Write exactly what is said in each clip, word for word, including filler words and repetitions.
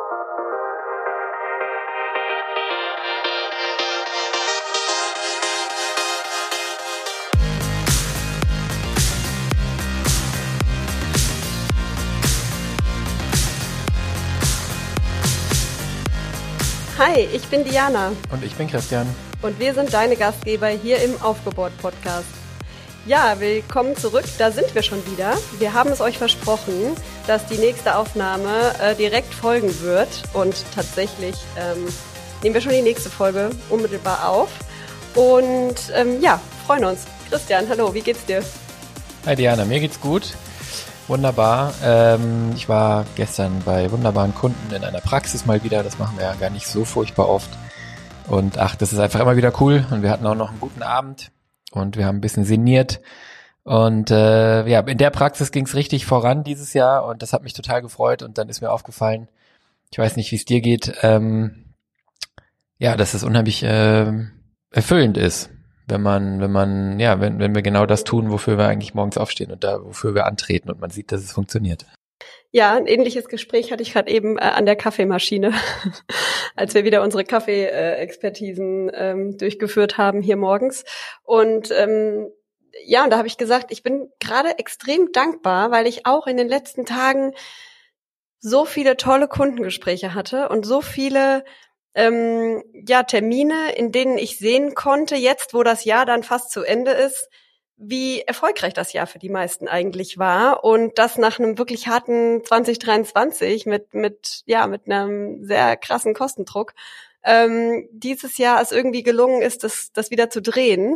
Hi, ich bin Diana. Und ich bin Christian. Und wir sind deine Gastgeber hier im Aufgebohrt-Podcast. Ja, willkommen zurück, da sind wir schon wieder. Wir haben es euch versprochen, dass die nächste Aufnahme äh, direkt folgen wird. Und tatsächlich ähm, nehmen wir schon die nächste Folge unmittelbar auf. Und ähm, ja, freuen uns. Christian, hallo, wie geht's dir? Hi Diana, mir geht's gut. Wunderbar. Ähm, ich war gestern bei wunderbaren Kunden in einer Praxis mal wieder. Das machen wir ja gar nicht so furchtbar oft. Und ach, das ist einfach immer wieder cool. Und wir hatten auch noch einen guten Abend. Und wir haben ein bisschen sinniert. Und äh, ja, in der Praxis ging's richtig voran dieses Jahr. Und das hat mich total gefreut. Und dann ist mir aufgefallen, ich weiß nicht, wie es dir geht, ähm, ja, dass es unheimlich äh, erfüllend ist. Wenn man, wenn man, ja, wenn, wenn wir genau das tun, wofür wir eigentlich morgens aufstehen und da, wofür wir antreten und man sieht, dass es funktioniert. Ja, ein ähnliches Gespräch hatte ich gerade eben äh, an der Kaffeemaschine, als wir wieder unsere Kaffee-Expertisen ähm, durchgeführt haben hier morgens. Und ähm, ja, und da habe ich gesagt, ich bin gerade extrem dankbar, weil ich auch in den letzten Tagen so viele tolle Kundengespräche hatte und so viele Ähm, ja, Termine, in denen ich sehen konnte, jetzt, wo das Jahr dann fast zu Ende ist, wie erfolgreich das Jahr für die meisten eigentlich war und das nach einem wirklich harten zwanzig dreiundzwanzig mit mit ja mit einem sehr krassen Kostendruck ähm, dieses Jahr es irgendwie gelungen ist, das das wieder zu drehen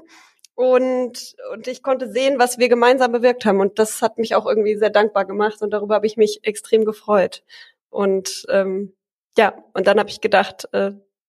und und ich konnte sehen, was wir gemeinsam bewirkt haben und das hat mich auch irgendwie sehr dankbar gemacht und darüber habe ich mich extrem gefreut und ähm, ja, und dann habe ich gedacht, äh,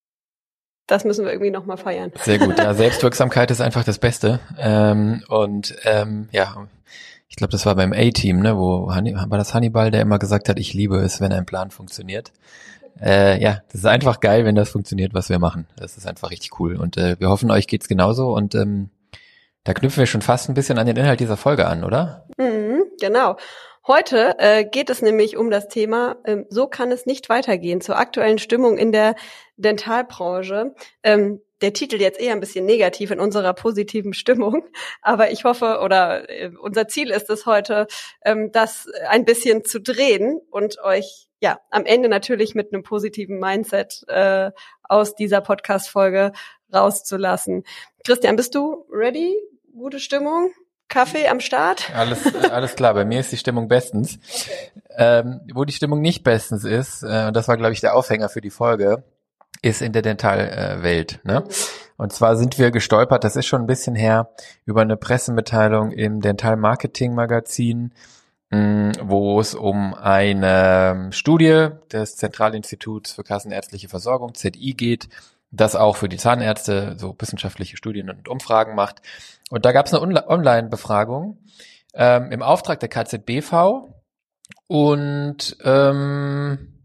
das müssen wir irgendwie nochmal feiern. Sehr gut, ja, Selbstwirksamkeit ist einfach das Beste. Ähm, und ähm, ja, ich glaube, das war beim A-Team, ne, wo war das Hannibal, der immer gesagt hat, ich liebe es, wenn ein Plan funktioniert. Äh, ja, das ist einfach geil, wenn das funktioniert, was wir machen. Das ist einfach richtig cool. Und äh, wir hoffen, euch geht's genauso. Und ähm, da knüpfen wir schon fast ein bisschen an den Inhalt dieser Folge an, oder? Mhm, genau. Heute äh, geht es nämlich um das Thema, ähm, so kann es nicht weitergehen, zur aktuellen Stimmung in der Dentalbranche. Ähm, der Titel jetzt eher ein bisschen negativ in unserer positiven Stimmung, aber ich hoffe, oder äh, unser Ziel ist es heute, ähm, das ein bisschen zu drehen und euch ja am Ende natürlich mit einem positiven Mindset äh, aus dieser Podcast-Folge rauszulassen. Christian, bist du ready? Gute Stimmung? Kaffee am Start? Alles, äh, alles klar, bei mir ist die Stimmung bestens. Okay. Ähm, wo die Stimmung nicht bestens ist, äh, und das war, glaube ich, der Aufhänger für die Folge, ist in der Dentalwelt. Äh, ne? Mhm. Und zwar sind wir gestolpert, das ist schon ein bisschen her, über eine Pressemitteilung im Dental-Marketing-Magazin, mh, wo es um eine Studie des Zentralinstituts für kassenärztliche Versorgung, Z I, geht, das auch für die Zahnärzte so wissenschaftliche Studien und Umfragen macht. Und da gab es eine Online-Befragung ähm, im Auftrag der K Z B V und ähm,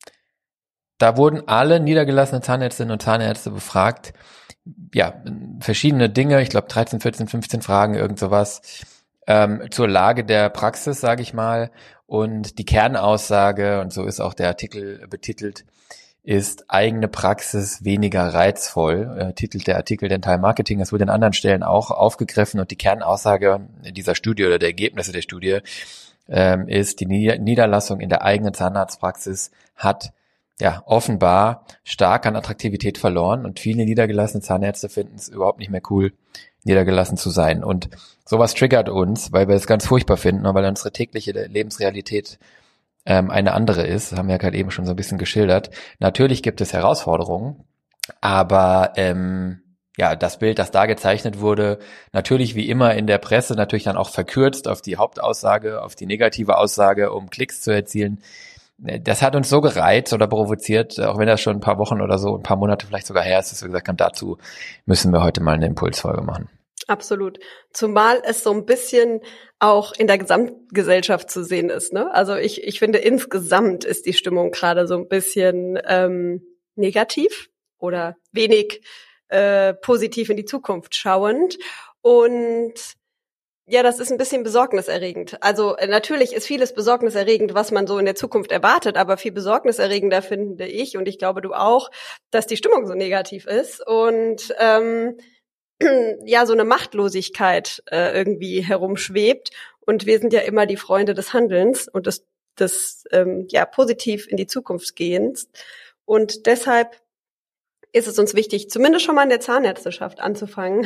da wurden alle niedergelassenen Zahnärztinnen und Zahnärzte befragt. Ja, verschiedene Dinge, ich glaube dreizehn, vierzehn, fünfzehn Fragen, irgend sowas ähm, zur Lage der Praxis, sage ich mal. Und die Kernaussage, und so ist auch der Artikel betitelt, ist eigene Praxis weniger reizvoll, äh, titelt der Artikel Dental Marketing. Das wurde an anderen Stellen auch aufgegriffen und die Kernaussage dieser Studie oder der Ergebnisse der Studie ähm, ist, die Niederlassung in der eigenen Zahnarztpraxis hat ja offenbar stark an Attraktivität verloren und viele niedergelassene Zahnärzte finden es überhaupt nicht mehr cool, niedergelassen zu sein. Und sowas triggert uns, weil wir es ganz furchtbar finden und weil unsere tägliche Lebensrealität ähm, eine andere ist, haben wir ja gerade eben schon so ein bisschen geschildert. Natürlich gibt es Herausforderungen, aber ähm, ja, das Bild, das da gezeichnet wurde, natürlich wie immer in der Presse, natürlich dann auch verkürzt auf die Hauptaussage, auf die negative Aussage, um Klicks zu erzielen. Das hat uns so gereizt oder provoziert, auch wenn das schon ein paar Wochen oder so, ein paar Monate vielleicht sogar her ist, dass wir gesagt haben, dazu müssen wir heute mal eine Impulsfolge machen. Absolut. Zumal es so ein bisschen auch in der Gesamtgesellschaft zu sehen ist, ne? Also ich ich finde, insgesamt ist die Stimmung gerade so ein bisschen ähm, negativ oder wenig äh, positiv in die Zukunft schauend. Und Ja, das ist ein bisschen besorgniserregend. Also äh, natürlich ist vieles besorgniserregend, was man so in der Zukunft erwartet, aber viel besorgniserregender finde ich, und ich glaube du auch, dass die Stimmung so negativ ist und ähm, ja, so eine Machtlosigkeit äh, irgendwie herumschwebt. Und wir sind ja immer die Freunde des Handelns und des, des ähm, ja, positiv in die Zukunft gehens. Und deshalb ist es uns wichtig, zumindest schon mal in der Zahnärzteschaft anzufangen,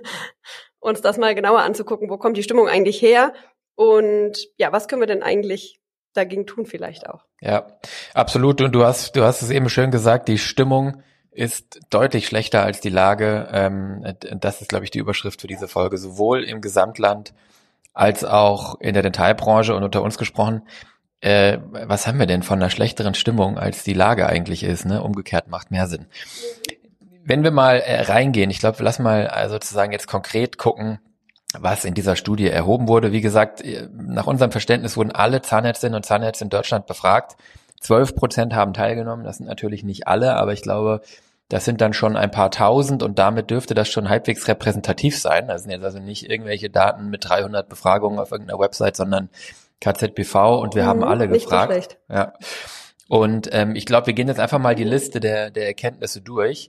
uns das mal genauer anzugucken, wo kommt die Stimmung eigentlich her und ja, was können wir denn eigentlich dagegen tun vielleicht auch. Ja, absolut. Und du hast, du hast es eben schön gesagt, die Stimmung ist deutlich schlechter als die Lage. Ähm, das ist, glaube ich, die Überschrift für diese Folge, sowohl im Gesamtland als auch in der Dentalbranche und unter uns gesprochen. Äh, was haben wir denn von einer schlechteren Stimmung, als die Lage eigentlich ist? Ne? Umgekehrt macht mehr Sinn. Wenn wir mal äh, reingehen, ich glaube, lass mal äh, sozusagen jetzt konkret gucken, was in dieser Studie erhoben wurde. Wie gesagt, nach unserem Verständnis wurden alle Zahnärztinnen und Zahnärzte in Deutschland befragt. Zwölf Prozent haben teilgenommen. Das sind natürlich nicht alle, aber ich glaube, das sind dann schon ein paar Tausend und damit dürfte das schon halbwegs repräsentativ sein. Das sind jetzt also nicht irgendwelche Daten mit dreihundert Befragungen auf irgendeiner Website, sondern K Z B V und wir mhm, haben alle gefragt. Nicht so schlecht. Ja. Und ähm, ich glaube, wir gehen jetzt einfach mal die Liste der, der Erkenntnisse durch.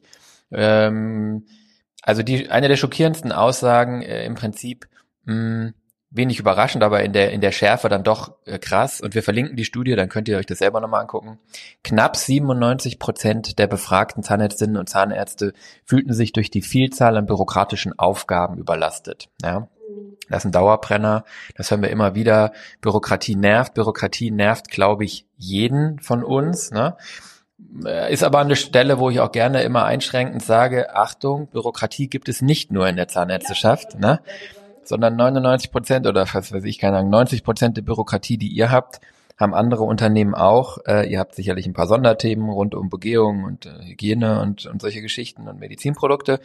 Ähm, also die eine der schockierendsten Aussagen äh, im Prinzip mh, wenig überraschend, aber in der in der Schärfe dann doch äh, krass. Und wir verlinken die Studie, dann könnt ihr euch das selber nochmal angucken. Knapp siebenundneunzig Prozent der befragten Zahnärztinnen und Zahnärzte fühlten sich durch die Vielzahl an bürokratischen Aufgaben überlastet. Ja, das ist ein Dauerbrenner. Das hören wir immer wieder. Bürokratie nervt. Bürokratie nervt, glaube ich, jeden von uns. Ne? Ist aber eine Stelle, wo ich auch gerne immer einschränkend sage, Achtung, Bürokratie gibt es nicht nur in der Zahnärzteschaft, ne? Sondern neunundneunzig Prozent oder was weiß ich, keine Ahnung, neunzig Prozent der Bürokratie, die ihr habt, haben andere Unternehmen auch. Äh, ihr habt sicherlich ein paar Sonderthemen rund um Begehung und äh, Hygiene und, und solche Geschichten und Medizinprodukte.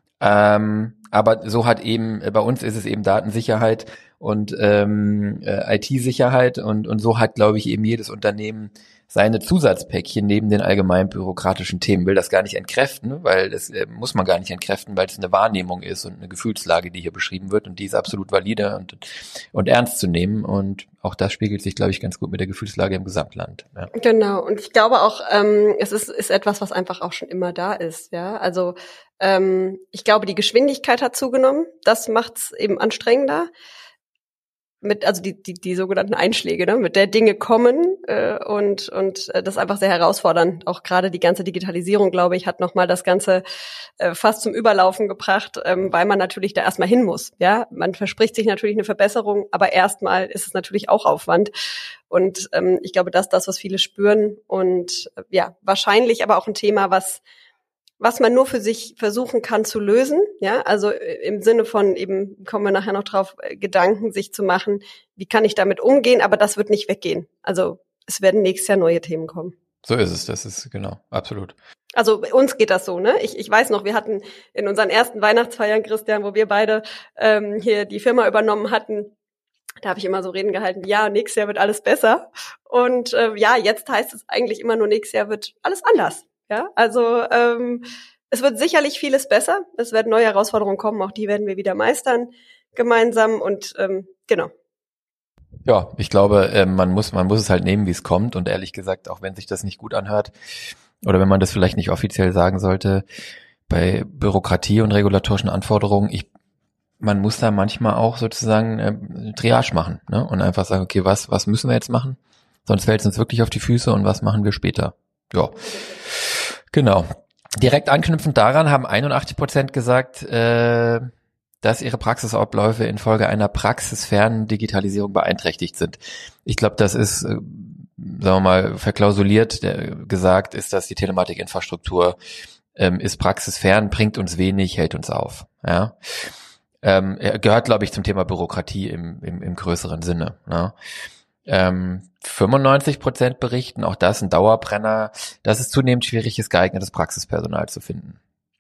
Ähm, aber so hat eben, bei uns ist es eben Datensicherheit und ähm, äh, I T-Sicherheit und, und so hat, glaube ich, eben jedes Unternehmen seine Zusatzpäckchen neben den allgemein bürokratischen Themen. Will das gar nicht entkräften, weil das äh, muss man gar nicht entkräften, weil es eine Wahrnehmung ist und eine Gefühlslage, die hier beschrieben wird und die ist absolut valide und, und ernst zu nehmen und auch das spiegelt sich, glaube ich, ganz gut mit der Gefühlslage im Gesamtland. Ja. Genau, und ich glaube auch, ähm, es ist, ist etwas, was einfach auch schon immer da ist. Ja, also ähm, ich glaube, die Geschwindigkeit hat zugenommen. Das macht's eben anstrengender. Mit also die die die sogenannten Einschläge, ne, mit der Dinge kommen äh, und und äh, das ist einfach sehr herausfordernd. Auch gerade die ganze Digitalisierung, glaube ich, hat nochmal das Ganze äh, fast zum Überlaufen gebracht, ähm, weil man natürlich da erstmal hin muss. Ja, man verspricht sich natürlich eine Verbesserung, aber erstmal ist es natürlich auch Aufwand. Und ähm, ich glaube, das ist das, was viele spüren und äh, ja, wahrscheinlich aber auch ein Thema, was was man nur für sich versuchen kann zu lösen, ja, also im Sinne von eben, kommen wir nachher noch drauf, Gedanken sich zu machen, wie kann ich damit umgehen, aber das wird nicht weggehen. Also es werden nächstes Jahr neue Themen kommen. So ist es, das ist genau, absolut. Also bei uns geht das so, ne? Ich, ich weiß noch, wir hatten in unseren ersten Weihnachtsfeiern, Christian, wo wir beide ähm, hier die Firma übernommen hatten, da habe ich immer so Reden gehalten, ja, nächstes Jahr wird alles besser. Und äh, ja, jetzt heißt es eigentlich immer nur, nächstes Jahr wird alles anders. Ja, also ähm, es wird sicherlich vieles besser. Es werden neue Herausforderungen kommen, auch die werden wir wieder meistern gemeinsam und ähm, genau. Ja, ich glaube, äh, man muss man muss es halt nehmen, wie es kommt und ehrlich gesagt, auch wenn sich das nicht gut anhört oder wenn man das vielleicht nicht offiziell sagen sollte, bei Bürokratie und regulatorischen Anforderungen, ich man muss da manchmal auch sozusagen äh, Triage machen, ne? Und einfach sagen, okay, was was müssen wir jetzt machen? Sonst fällt es uns wirklich auf die Füße und was machen wir später? Ja, genau. Direkt anknüpfend daran haben einundachtzig Prozent gesagt, äh, dass ihre Praxisabläufe infolge einer praxisfernen Digitalisierung beeinträchtigt sind. Ich glaube, das ist, äh, sagen wir mal, verklausuliert der, gesagt, ist, dass die Telematikinfrastruktur ähm, ist praxisfern, bringt uns wenig, hält uns auf. Ja, ähm, gehört, glaube ich, zum Thema Bürokratie im, im, im größeren Sinne. Ne? Ähm, fünfundneunzig Prozent berichten, auch das ein Dauerbrenner, dass es zunehmend schwierig ist, geeignetes Praxispersonal zu finden.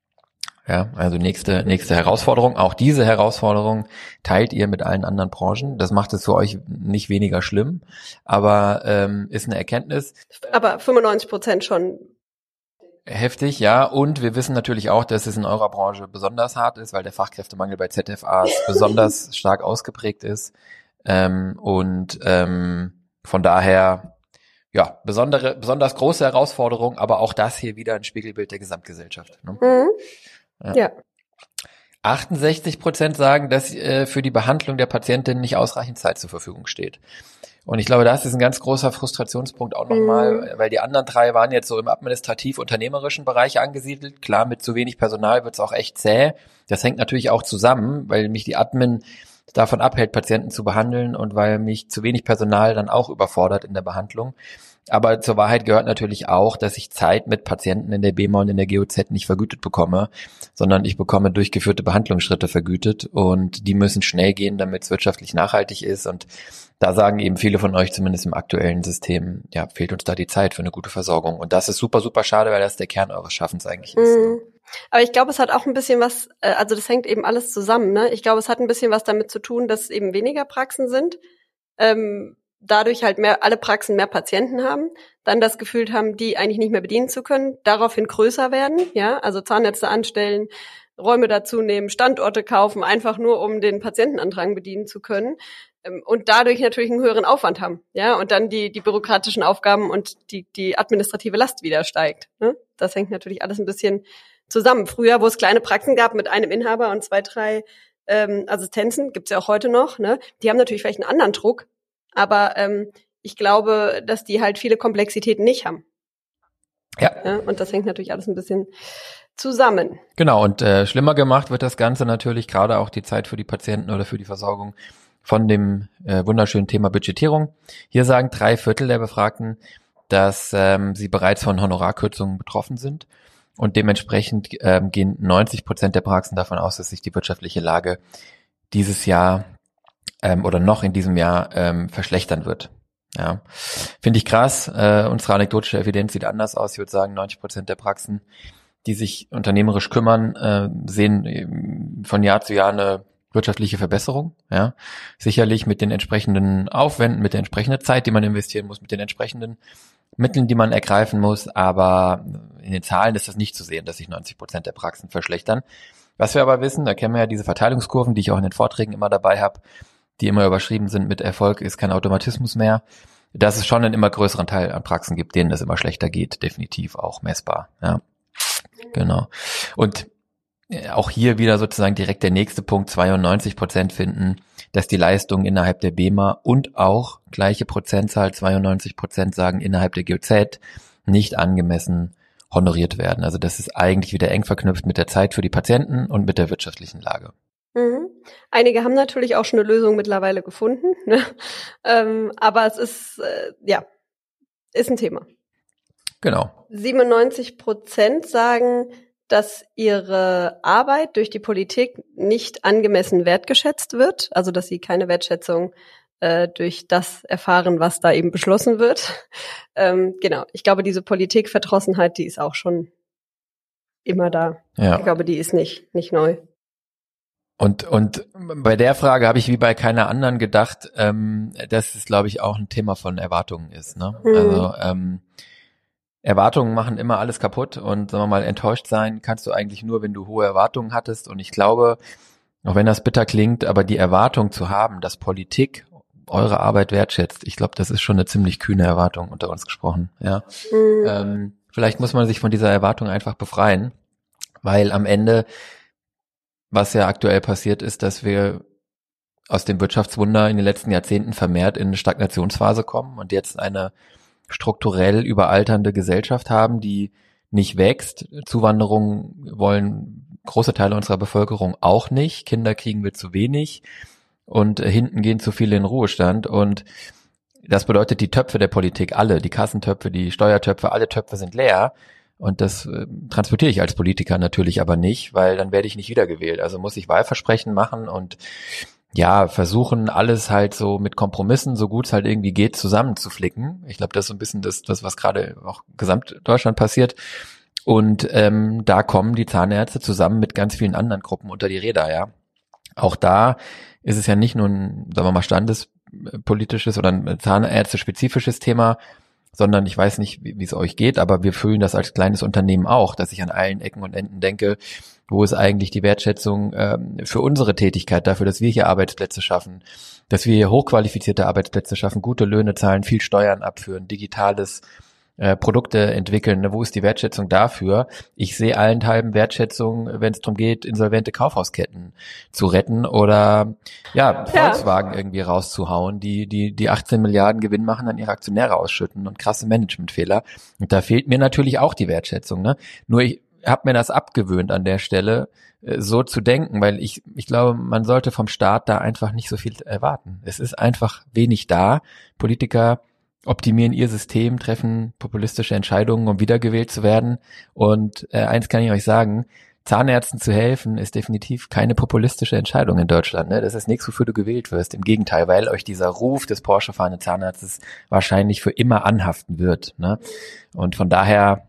Ja, also nächste nächste Herausforderung. Auch diese Herausforderung teilt ihr mit allen anderen Branchen. Das macht es für euch nicht weniger schlimm, aber ähm, ist eine Erkenntnis. Aber fünfundneunzig Prozent schon Heftig, ja. Und wir wissen natürlich auch, dass es in eurer Branche besonders hart ist, weil der Fachkräftemangel bei Z F As besonders stark ausgeprägt ist. Ähm, und ähm, von daher, ja, besondere, besonders große Herausforderung, aber auch das hier wieder ein Spiegelbild der Gesamtgesellschaft. Ne? Mhm. Ja. Ja. achtundsechzig Prozent sagen, dass äh, für die Behandlung der Patientin nicht ausreichend Zeit zur Verfügung steht. Und ich glaube, das ist ein ganz großer Frustrationspunkt auch nochmal, Mhm. weil die anderen drei waren jetzt so im administrativ-unternehmerischen Bereich angesiedelt. Klar, mit zu wenig Personal wird es auch echt zäh. Das hängt natürlich auch zusammen, weil mich die Admin davon abhält, Patienten zu behandeln und weil mich zu wenig Personal dann auch überfordert in der Behandlung. Aber zur Wahrheit gehört natürlich auch, dass ich Zeit mit Patienten in der B E M A und in der G O Z nicht vergütet bekomme, sondern ich bekomme durchgeführte Behandlungsschritte vergütet und die müssen schnell gehen, damit es wirtschaftlich nachhaltig ist. Und da sagen eben viele von euch, zumindest im aktuellen System, ja, fehlt uns da die Zeit für eine gute Versorgung. Und das ist super, super schade, weil das der Kern eures Schaffens eigentlich ist. Mhm. Aber ich glaube, es hat auch ein bisschen was, äh, also das hängt eben alles zusammen, ne? Ich glaube, es hat ein bisschen was damit zu tun, dass es eben weniger Praxen sind, ähm, dadurch halt mehr, alle Praxen mehr Patienten haben, dann das Gefühl haben, die eigentlich nicht mehr bedienen zu können, daraufhin größer werden, ja, also Zahnärzte anstellen, Räume dazu nehmen, Standorte kaufen, einfach nur um den Patientenandrang bedienen zu können. Und dadurch natürlich einen höheren Aufwand haben, ja, und dann die die bürokratischen Aufgaben und die die administrative Last wieder steigt. Ne? Das hängt natürlich alles ein bisschen zusammen. Früher, wo es kleine Praxen gab mit einem Inhaber und zwei, drei ähm, Assistenzen, gibt's ja auch heute noch, ne? Die haben natürlich vielleicht einen anderen Druck, aber ähm, ich glaube, dass die halt viele Komplexitäten nicht haben. Ja. ja. Und das hängt natürlich alles ein bisschen zusammen. Genau, und äh, schlimmer gemacht wird das Ganze natürlich gerade auch die Zeit für die Patienten oder für die Versorgung von dem äh, wunderschönen Thema Budgetierung. Hier sagen drei Viertel der Befragten, dass ähm, sie bereits von Honorarkürzungen betroffen sind und dementsprechend ähm, gehen neunzig Prozent der Praxen davon aus, dass sich die wirtschaftliche Lage dieses Jahr ähm, oder noch in diesem Jahr ähm, verschlechtern wird. Ja, finde ich krass. Äh, unsere anekdotische Evidenz sieht anders aus. Ich würde sagen, neunzig Prozent der Praxen, die sich unternehmerisch kümmern, äh, sehen eben von Jahr zu Jahr eine wirtschaftliche Verbesserung, ja, sicherlich mit den entsprechenden Aufwänden, mit der entsprechenden Zeit, die man investieren muss, mit den entsprechenden Mitteln, die man ergreifen muss, aber in den Zahlen ist das nicht zu sehen, dass sich neunzig Prozent der Praxen verschlechtern. Was wir aber wissen, da kennen wir ja diese Verteilungskurven, die ich auch in den Vorträgen immer dabei habe, die immer überschrieben sind mit Erfolg ist kein Automatismus mehr, dass es schon einen immer größeren Teil an Praxen gibt, denen es immer schlechter geht, definitiv auch messbar, ja, genau. Und auch hier wieder sozusagen direkt der nächste Punkt, zweiundneunzig Prozent finden, dass die Leistungen innerhalb der B E M A und auch gleiche Prozentzahl, zweiundneunzig Prozent sagen innerhalb der G O Z, nicht angemessen honoriert werden. Also das ist eigentlich wieder eng verknüpft mit der Zeit für die Patienten und mit der wirtschaftlichen Lage. Mhm. Einige haben natürlich auch schon eine Lösung mittlerweile gefunden, ne? ähm, aber es ist, äh, ja, ist ein Thema. Genau. siebenundneunzig Prozent sagen, dass ihre Arbeit durch die Politik nicht angemessen wertgeschätzt wird, also dass sie keine Wertschätzung äh, durch das erfahren, was da eben beschlossen wird. Ähm, genau, ich glaube, diese Politikverdrossenheit, die ist auch schon immer da. Ja. Ich glaube, die ist nicht nicht neu. Und und bei der Frage habe ich wie bei keiner anderen gedacht, ähm, dass es, glaube ich, auch ein Thema von Erwartungen ist. Ne? Hm. Also ähm, Erwartungen machen immer alles kaputt und sagen wir mal, enttäuscht sein kannst du eigentlich nur, wenn du hohe Erwartungen hattest. Und ich glaube, auch wenn das bitter klingt, aber die Erwartung zu haben, dass Politik eure Arbeit wertschätzt, ich glaube, das ist schon eine ziemlich kühne Erwartung unter uns gesprochen. Ja, Hm. ähm, vielleicht muss man sich von dieser Erwartung einfach befreien, weil am Ende, was ja aktuell passiert, ist, dass wir aus dem Wirtschaftswunder in den letzten Jahrzehnten vermehrt in eine Stagnationsphase kommen und jetzt eine strukturell überalternde Gesellschaft haben, die nicht wächst. Zuwanderung wollen große Teile unserer Bevölkerung auch nicht. Kinder kriegen wir zu wenig und äh, hinten gehen zu viele in Ruhestand. Und das bedeutet, die Töpfe der Politik, alle, die Kassentöpfe, die Steuertöpfe, alle Töpfe sind leer. Und das äh, transportiere ich als Politiker natürlich aber nicht, weil dann werde ich nicht wiedergewählt. Also muss ich Wahlversprechen machen und ja, versuchen alles halt so mit Kompromissen, so gut es halt irgendwie geht, zusammenzuflicken. Ich glaube, das ist so ein bisschen das, das was gerade auch Gesamtdeutschland passiert. Und ähm, da kommen die Zahnärzte zusammen mit ganz vielen anderen Gruppen unter die Räder, ja. Auch da ist es ja nicht nur ein, sagen wir mal, standespolitisches oder ein zahnärzte-spezifisches Thema, sondern ich weiß nicht, wie es euch geht, aber wir fühlen das als kleines Unternehmen auch, dass ich an allen Ecken und Enden denke, wo ist eigentlich die Wertschätzung ähm, für unsere Tätigkeit, dafür, dass wir hier Arbeitsplätze schaffen, dass wir hier hochqualifizierte Arbeitsplätze schaffen, gute Löhne zahlen, viel Steuern abführen, digitales äh, Produkte entwickeln. Ne? Wo ist die Wertschätzung dafür? Ich sehe allenthalben Wertschätzung, wenn es darum geht, insolvente Kaufhausketten zu retten oder ja, Volkswagen ja. irgendwie rauszuhauen, die die die achtzehn Milliarden Gewinn machen, an ihre Aktionäre ausschütten und krasse Managementfehler. Und da fehlt mir natürlich auch die Wertschätzung. Ne? Nur ich habe mir das abgewöhnt an der Stelle, so zu denken, weil ich ich glaube, man sollte vom Staat da einfach nicht so viel erwarten. Es ist einfach wenig da. Politiker optimieren ihr System, treffen populistische Entscheidungen, um wiedergewählt zu werden. Und äh, eins kann ich euch sagen, Zahnärzten zu helfen, ist definitiv keine populistische Entscheidung in Deutschland. Ne? Das ist nichts, wofür du gewählt wirst. Im Gegenteil, weil euch dieser Ruf des Porsche-fahrenden Zahnarztes wahrscheinlich für immer anhaften wird. Ne? Und von daher,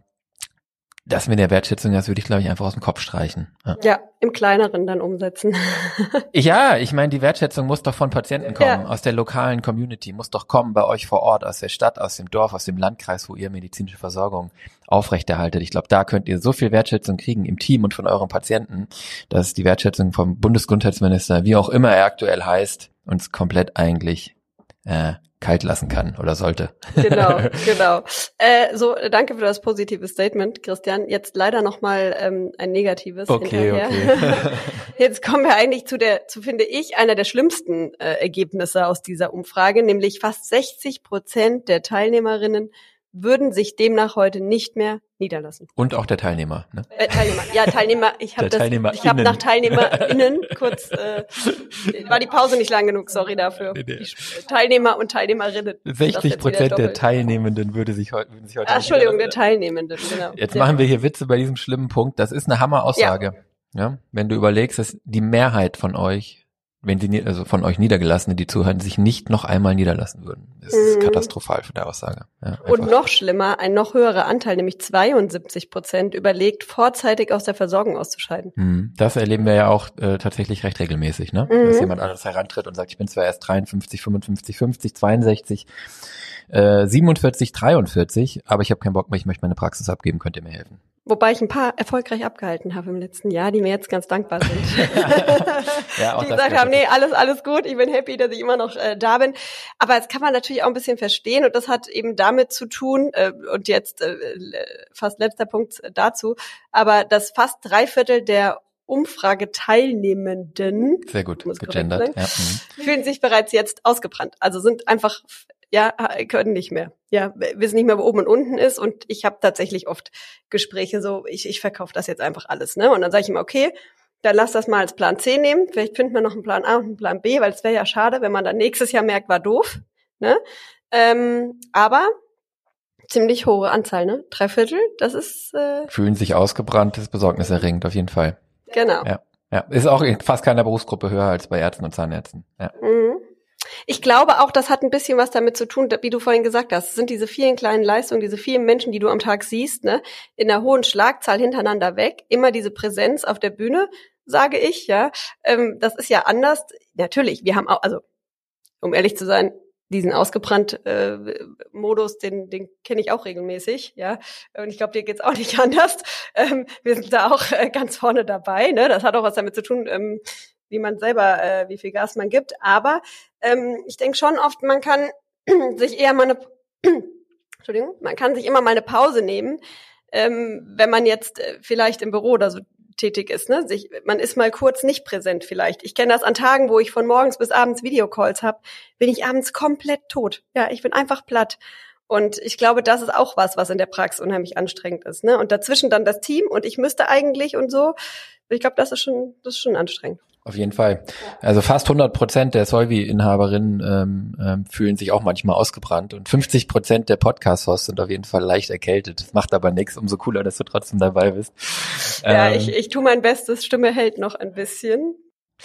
das mit der Wertschätzung, das würde ich, glaube ich, einfach aus dem Kopf streichen. Ja, ja im Kleineren dann umsetzen. Ja, ich meine, die Wertschätzung muss doch von Patienten kommen, ja. aus der lokalen Community, muss doch kommen bei euch vor Ort, aus der Stadt, aus dem Dorf, aus dem Landkreis, wo ihr medizinische Versorgung aufrechterhaltet. Ich glaube, da könnt ihr so viel Wertschätzung kriegen im Team und von euren Patienten, dass die Wertschätzung vom Bundesgesundheitsminister, wie auch immer er aktuell heißt, uns komplett eigentlich äh, kalt lassen kann oder sollte. Genau, genau. Äh, so, danke für das positive Statement, Christian. Jetzt leider nochmal ähm, ein negatives okay, hinterher. Okay. Jetzt kommen wir eigentlich zu der, zu finde ich, einer der schlimmsten äh, Ergebnisse aus dieser Umfrage, nämlich fast sechzig Prozent der Teilnehmerinnen würden sich demnach heute nicht mehr niederlassen. Und auch der Teilnehmer, ne? Äh, Teilnehmer, ja, Teilnehmer. Ich habe das, ich habe nach TeilnehmerInnen kurz, äh, war die Pause nicht lang genug, sorry dafür. Nee, nee. Die Teilnehmer und Teilnehmerinnen. sechzig Prozent der Teilnehmenden würde sich heute, würden sich heute. Ach, Entschuldigung, der Teilnehmenden, genau. Jetzt ja. machen wir hier Witze bei diesem schlimmen Punkt. Das ist eine Hammeraussage. Ja. Ja, wenn du überlegst, dass die Mehrheit von euch, wenn sie also von euch Niedergelassene, die zuhören, sich nicht noch einmal niederlassen würden. Das ist mhm. katastrophal für die Aussage. Ja, und noch schlimmer, ein noch höherer Anteil, nämlich zweiundsiebzig Prozent, überlegt, vorzeitig aus der Versorgung auszuscheiden. Mhm. Das erleben wir ja auch äh, tatsächlich recht regelmäßig, ne? Mhm. Dass jemand anderes herantritt und sagt, ich bin zwar erst dreiundfünfzig, fünfundfünfzig, fünfzig, zweiundsechzig, äh, siebenundvierzig, dreiundvierzig, aber ich habe keinen Bock mehr, ich möchte meine Praxis abgeben, könnt ihr mir helfen? Wobei ich ein paar erfolgreich abgehalten habe im letzten Jahr, die mir jetzt ganz dankbar sind. Ja, auch die gesagt haben, nee, alles, alles gut, ich bin happy, dass ich immer noch äh, da bin. Aber das kann man natürlich auch ein bisschen verstehen und das hat eben damit zu tun, äh, und jetzt äh, fast letzter Punkt dazu, aber dass fast drei Viertel der Umfrageteilnehmenden, sehr gut, gegendert, ja. fühlen sich bereits jetzt ausgebrannt. Also sind einfach ja, können nicht mehr. Ja, wissen nicht mehr, wo oben und unten ist. Und ich habe tatsächlich oft Gespräche so, ich, ich verkaufe das jetzt einfach alles, ne? Und dann sage ich ihm, okay, dann lass das mal als Plan C nehmen. Vielleicht finden wir noch einen Plan A und einen Plan B, weil es wäre ja schade, wenn man dann nächstes Jahr merkt, war doof, ne? Ähm, aber ziemlich hohe Anzahl, ne? Drei Viertel, das ist äh fühlen sich ausgebrannt, ist besorgniserregend, auf jeden Fall. Genau. Ja, ja, ist auch in fast keiner Berufsgruppe höher als bei Ärzten und Zahnärzten. Ja. Mhm. Ich glaube auch, das hat ein bisschen was damit zu tun, wie du vorhin gesagt hast. Es sind diese vielen kleinen Leistungen, diese vielen Menschen, die du am Tag siehst, ne, in einer hohen Schlagzahl hintereinander weg. Immer diese Präsenz auf der Bühne, sage ich, ja. Ähm, das ist ja anders. Natürlich, wir haben auch, also, um ehrlich zu sein, diesen ausgebrannt äh, Modus, den den kenne ich auch regelmäßig, ja. Und ich glaube, dir geht's auch nicht anders. Ähm, wir sind da auch äh, ganz vorne dabei, ne. Das hat auch was damit zu tun, ähm, wie man selber, äh, wie viel Gas man gibt. Aber ähm, ich denke schon oft, man kann sich eher mal eine, Entschuldigung, man kann sich immer mal eine Pause nehmen, ähm, wenn man jetzt äh, vielleicht im Büro oder so tätig ist. Ne? Sich, man ist mal kurz nicht präsent vielleicht. Ich kenne das an Tagen, wo ich von morgens bis abends Videocalls habe, bin ich abends komplett tot. Ja, ich bin einfach platt. Und ich glaube, das ist auch was, was in der Praxis unheimlich anstrengend ist. Ne? Und dazwischen dann das Team und ich müsste eigentlich und so. Ich glaube, das ist schon, das ist schon anstrengend. Auf jeden Fall. Also fast hundert Prozent der Solvi-Inhaberinnen ähm, ähm, fühlen sich auch manchmal ausgebrannt und fünfzig Prozent der Podcast-Hosts sind auf jeden Fall leicht erkältet. Das macht aber nichts, umso cooler, dass du trotzdem dabei bist. Ja, ähm, ich, ich tue mein Bestes, Stimme hält noch ein bisschen.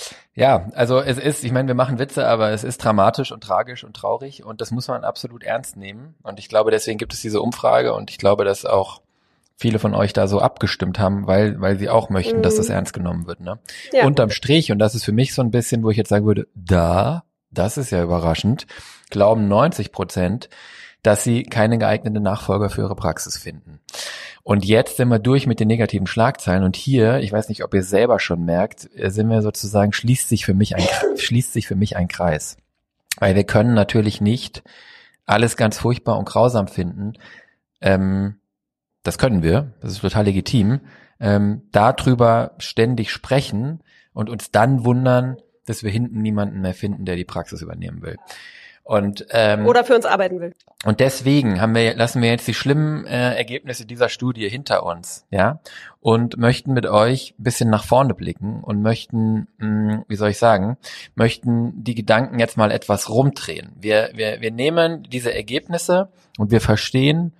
Ja, also es ist, ich meine, wir machen Witze, aber es ist dramatisch und tragisch und traurig und das muss man absolut ernst nehmen. Und ich glaube, deswegen gibt es diese Umfrage und ich glaube, dass auch viele von euch da so abgestimmt haben, weil weil sie auch möchten, mhm. dass das ernst genommen wird. Ne? Ja. Unterm Strich, und das ist für mich so ein bisschen, wo ich jetzt sagen würde, da, das ist ja überraschend, glauben neunzig Prozent, dass sie keine geeigneten Nachfolger für ihre Praxis finden. Und jetzt sind wir durch mit den negativen Schlagzeilen und hier, ich weiß nicht, ob ihr es selber schon merkt, sind wir sozusagen, schließt sich für mich ein, schließt sich für mich ein Kreis. Weil wir können natürlich nicht alles ganz furchtbar und grausam finden. Ähm, das können wir, das ist total legitim. Ähm, darüber ständig sprechen und uns dann wundern, dass wir hinten niemanden mehr finden, der die Praxis übernehmen will. Und, ähm, oder für uns arbeiten will. Und deswegen haben wir, lassen wir jetzt die schlimmen äh, Ergebnisse dieser Studie hinter uns, ja, und möchten mit euch ein bisschen nach vorne blicken und möchten, mh, wie soll ich sagen, möchten die Gedanken jetzt mal etwas rumdrehen. Wir, wir, wir nehmen diese Ergebnisse und wir verstehen,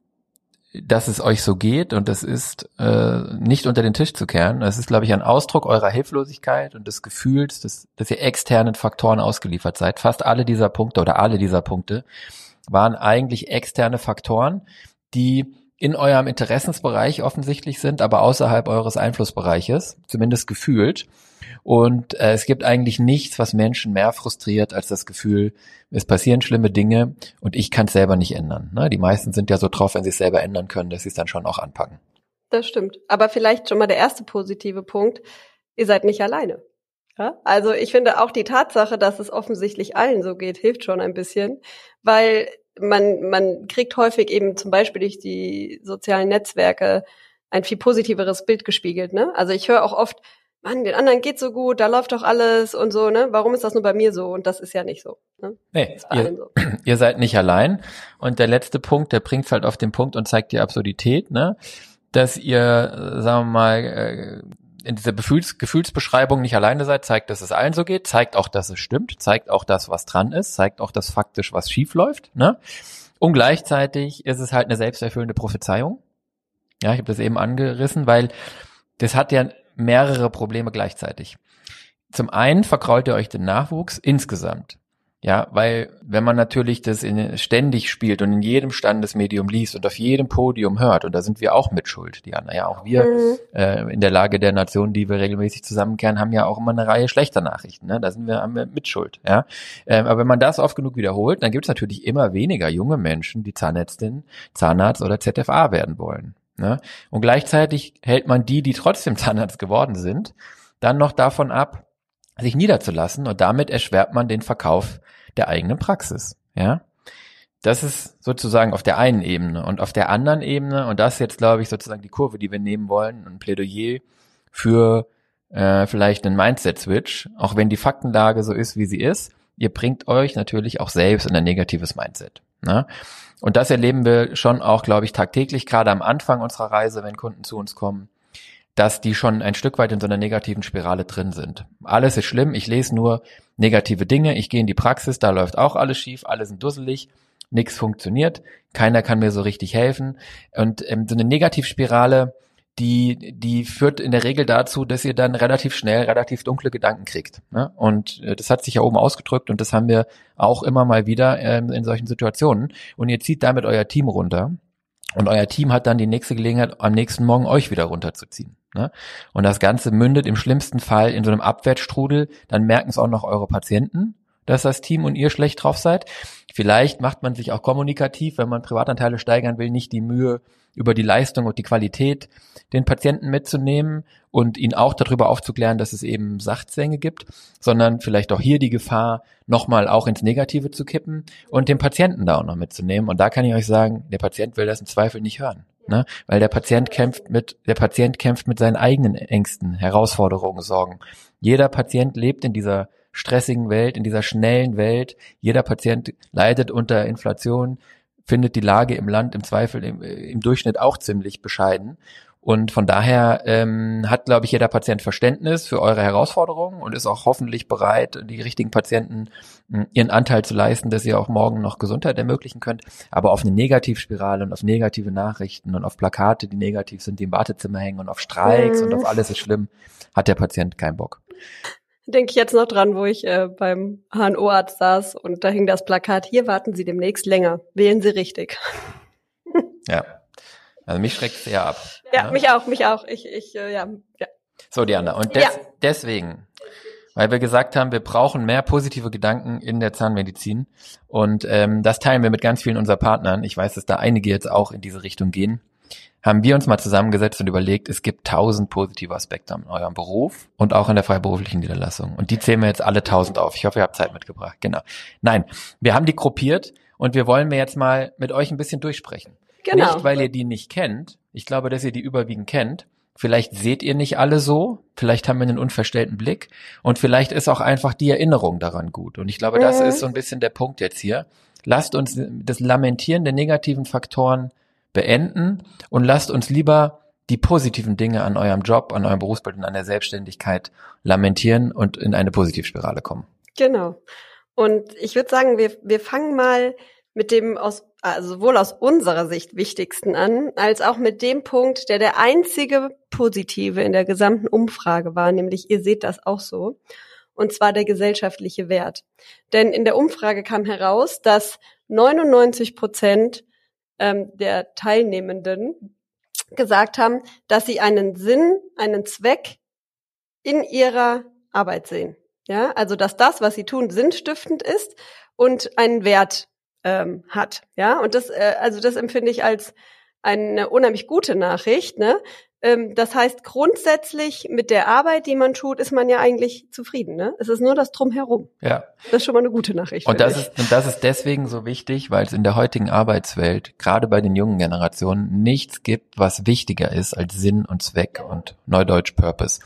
dass es euch so geht und das ist äh, nicht unter den Tisch zu kehren. Das ist, glaube ich, ein Ausdruck eurer Hilflosigkeit und des Gefühls, dass, dass ihr externen Faktoren ausgeliefert seid. Fast alle dieser Punkte oder alle dieser Punkte waren eigentlich externe Faktoren, die in eurem Interessensbereich offensichtlich sind, aber außerhalb eures Einflussbereiches, zumindest gefühlt. Und äh, es gibt eigentlich nichts, was Menschen mehr frustriert, als das Gefühl, es passieren schlimme Dinge und ich kann es selber nicht ändern. Ne? Die meisten sind ja so drauf, wenn sie es selber ändern können, dass sie es dann schon auch anpacken. Das stimmt. Aber vielleicht schon mal der erste positive Punkt, ihr seid nicht alleine. Ja? Also ich finde auch die Tatsache, dass es offensichtlich allen so geht, hilft schon ein bisschen, weil man man kriegt häufig eben zum Beispiel durch die sozialen Netzwerke ein viel positiveres Bild gespiegelt. Ne? Also ich höre auch oft, Mann, den anderen geht's so gut, da läuft doch alles und so, ne? Warum ist das nur bei mir so? Und das ist ja nicht so. Ne? Nee, ihr, so. Ihr seid nicht allein. Und der letzte Punkt, der bringt's halt auf den Punkt und zeigt die Absurdität, ne? Dass ihr, sagen wir mal, in dieser Gefühls, Gefühlsbeschreibung nicht alleine seid, zeigt, dass es allen so geht, zeigt auch, dass es stimmt, zeigt auch das, was dran ist, zeigt auch, dass faktisch was schief läuft, ne? Und gleichzeitig ist es halt eine selbsterfüllende Prophezeiung. Ja, ich habe das eben angerissen, weil das hat ja mehrere Probleme gleichzeitig. Zum einen verkrault ihr euch den Nachwuchs insgesamt. Ja, weil wenn man natürlich das in, ständig spielt und in jedem Standesmedium liest und auf jedem Podium hört, und da sind wir auch mit schuld, Diana, ja, auch wir mhm. äh, in der Lage der Nation, die wir regelmäßig zusammenkehren, haben ja auch immer eine Reihe schlechter Nachrichten, ne? Da sind wir, haben wir mit Schuld, ja. Ähm, aber wenn man das oft genug wiederholt, dann gibt es natürlich immer weniger junge Menschen, die Zahnärztin, Zahnarzt oder Z F A werden wollen. Ne? Und gleichzeitig hält man die, die trotzdem Zahnarzt geworden sind, dann noch davon ab, sich niederzulassen und damit erschwert man den Verkauf der eigenen Praxis. Ja, das ist sozusagen auf der einen Ebene und auf der anderen Ebene, und das ist jetzt, glaube ich, sozusagen die Kurve, die wir nehmen wollen, ein Plädoyer für äh, vielleicht einen Mindset-Switch, auch wenn die Faktenlage so ist, wie sie ist. Ihr bringt euch natürlich auch selbst in ein negatives Mindset. Ne? Und das erleben wir schon auch, glaube ich, tagtäglich, gerade am Anfang unserer Reise, wenn Kunden zu uns kommen, dass die schon ein Stück weit in so einer negativen Spirale drin sind. Alles ist schlimm, ich lese nur negative Dinge, ich gehe in die Praxis, da läuft auch alles schief, alle sind dusselig, nichts funktioniert, keiner kann mir so richtig helfen. Und ähm, so eine Negativspirale, die die führt in der Regel dazu, dass ihr dann relativ schnell relativ dunkle Gedanken kriegt. Ne? Und äh, das hat sich ja oben ausgedrückt und das haben wir auch immer mal wieder ähm, in solchen Situationen. Und ihr zieht damit euer Team runter. Und euer Team hat dann die nächste Gelegenheit, am nächsten Morgen euch wieder runterzuziehen. Ne? Und das Ganze mündet im schlimmsten Fall in so einem Abwärtsstrudel. Dann merken es auch noch eure Patienten, dass das Team und ihr schlecht drauf seid. Vielleicht macht man sich auch kommunikativ, wenn man Privatanteile steigern will, nicht die Mühe, über die Leistung und die Qualität den Patienten mitzunehmen und ihn auch darüber aufzuklären, dass es eben Sachzwänge gibt, sondern vielleicht auch hier die Gefahr, nochmal auch ins Negative zu kippen und den Patienten da auch noch mitzunehmen. Und da kann ich euch sagen, der Patient will das im Zweifel nicht hören, ne? Weil der Patient kämpft mit, der Patient kämpft mit seinen eigenen Ängsten, Herausforderungen, Sorgen. Jeder Patient lebt in dieser stressigen Welt, in dieser schnellen Welt. Jeder Patient leidet unter Inflation, findet die Lage im Land im Zweifel im, im Durchschnitt auch ziemlich bescheiden. Und von daher ähm, hat, glaube ich, jeder Patient Verständnis für eure Herausforderungen und ist auch hoffentlich bereit, die richtigen Patienten mh, ihren Anteil zu leisten, dass ihr auch morgen noch Gesundheit ermöglichen könnt. Aber auf eine Negativspirale und auf negative Nachrichten und auf Plakate, die negativ sind, die im Wartezimmer hängen und auf Streiks mhm. und auf alles ist schlimm, hat der Patient keinen Bock. Denke ich jetzt noch dran, wo ich äh, beim H N O-Arzt saß und da hing das Plakat, hier warten Sie demnächst länger, wählen Sie richtig. Ja, also mich schreckt es eher ab. Ja, ne? mich auch, mich auch. Ich, ich, äh, ja, ja. So, Diana, und des, ja. deswegen weil wir gesagt haben, wir brauchen mehr positive Gedanken in der Zahnmedizin und ähm, das teilen wir mit ganz vielen unserer Partnern. Ich weiß, dass da einige jetzt auch in diese Richtung gehen. Haben wir uns mal zusammengesetzt und überlegt, es gibt tausend positive Aspekte an eurem Beruf und auch in der freiberuflichen Niederlassung. Und die zählen wir jetzt alle tausend auf. Ich hoffe, ihr habt Zeit mitgebracht. Genau. Nein, wir haben die gruppiert und wir wollen mir jetzt mal mit euch ein bisschen durchsprechen. Genau. Nicht, weil ihr die nicht kennt. Ich glaube, dass ihr die überwiegend kennt. Vielleicht seht ihr nicht alle so. Vielleicht haben wir einen unverstellten Blick. Und vielleicht ist auch einfach die Erinnerung daran gut. Und ich glaube, das Mhm. ist so ein bisschen der Punkt jetzt hier. Lasst uns das Lamentieren der negativen Faktoren beenden und lasst uns lieber die positiven Dinge an eurem Job, an eurem Berufsbild und an der Selbstständigkeit lamentieren und in eine Positivspirale kommen. Genau. Und ich würde sagen, wir, wir fangen mal mit dem aus, also sowohl aus unserer Sicht wichtigsten an, als auch mit dem Punkt, der der einzige positive in der gesamten Umfrage war, nämlich ihr seht das auch so, und zwar der gesellschaftliche Wert. Denn in der Umfrage kam heraus, dass neunundneunzig Prozent ähm, der Teilnehmenden gesagt haben, dass sie einen Sinn, einen Zweck in ihrer Arbeit sehen. Ja, also dass das, was sie tun, sinnstiftend ist und einen Wert ähm, hat. Ja, und das, äh, also das empfinde ich als eine unheimlich gute Nachricht. Ne? Ähm, das heißt, grundsätzlich mit der Arbeit, die man tut, ist man ja eigentlich zufrieden. Ne? Es ist nur das Drumherum. Ja. Das ist schon mal eine gute Nachricht. Und das finde ich. ist, und das ist deswegen so wichtig, weil es in der heutigen Arbeitswelt, gerade bei den jungen Generationen, nichts gibt, was wichtiger ist als Sinn und Zweck und Neudeutsch Purpose.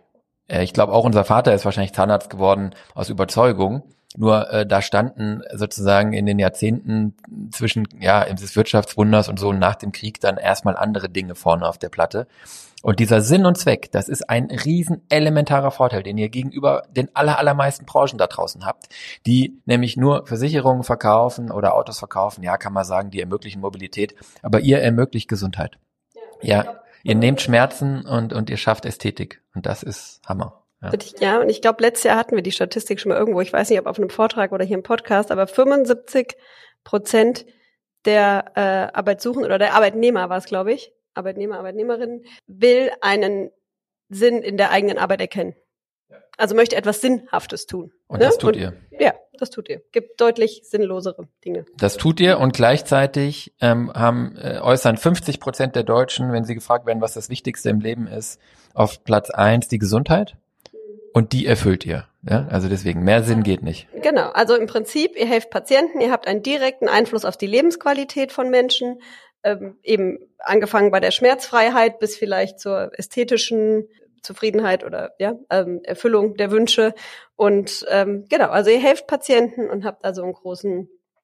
Äh, ich glaube, auch unser Vater ist wahrscheinlich Zahnarzt geworden aus Überzeugung. Nur äh, da standen sozusagen in den Jahrzehnten zwischen ja des Wirtschaftswunders und so nach dem Krieg dann erstmal andere Dinge vorne auf der Platte. Und dieser Sinn und Zweck, das ist ein riesen elementarer Vorteil, den ihr gegenüber den aller, allermeisten Branchen da draußen habt, die nämlich nur Versicherungen verkaufen oder Autos verkaufen. Ja, kann man sagen, die ermöglichen Mobilität, aber ihr ermöglicht Gesundheit. Ja, ja, ihr nehmt Schmerzen und und ihr schafft Ästhetik und das ist Hammer. Ja. ja, und ich glaube, letztes Jahr hatten wir die Statistik schon mal irgendwo, ich weiß nicht, ob auf einem Vortrag oder hier im Podcast, aber fünfundsiebzig Prozent der äh, Arbeitssuchenden oder der Arbeitnehmer war es, glaube ich, Arbeitnehmer, Arbeitnehmerinnen, will einen Sinn in der eigenen Arbeit erkennen. Also möchte etwas Sinnhaftes tun. Und ne? das tut und, ihr. Ja, das tut ihr. Gibt deutlich sinnlosere Dinge. Das tut ihr und gleichzeitig ähm, haben äh, äußern fünfzig Prozent der Deutschen, wenn sie gefragt werden, was das Wichtigste im Leben ist, auf Platz eins die Gesundheit. Und die erfüllt ihr. Ja? Also deswegen, mehr Sinn geht nicht. Genau, also im Prinzip, ihr helft Patienten, ihr habt einen direkten Einfluss auf die Lebensqualität von Menschen, ähm, eben angefangen bei der Schmerzfreiheit bis vielleicht zur ästhetischen Zufriedenheit oder ja ähm, Erfüllung der Wünsche. Und ähm, genau, also ihr helft Patienten und habt also einen großen,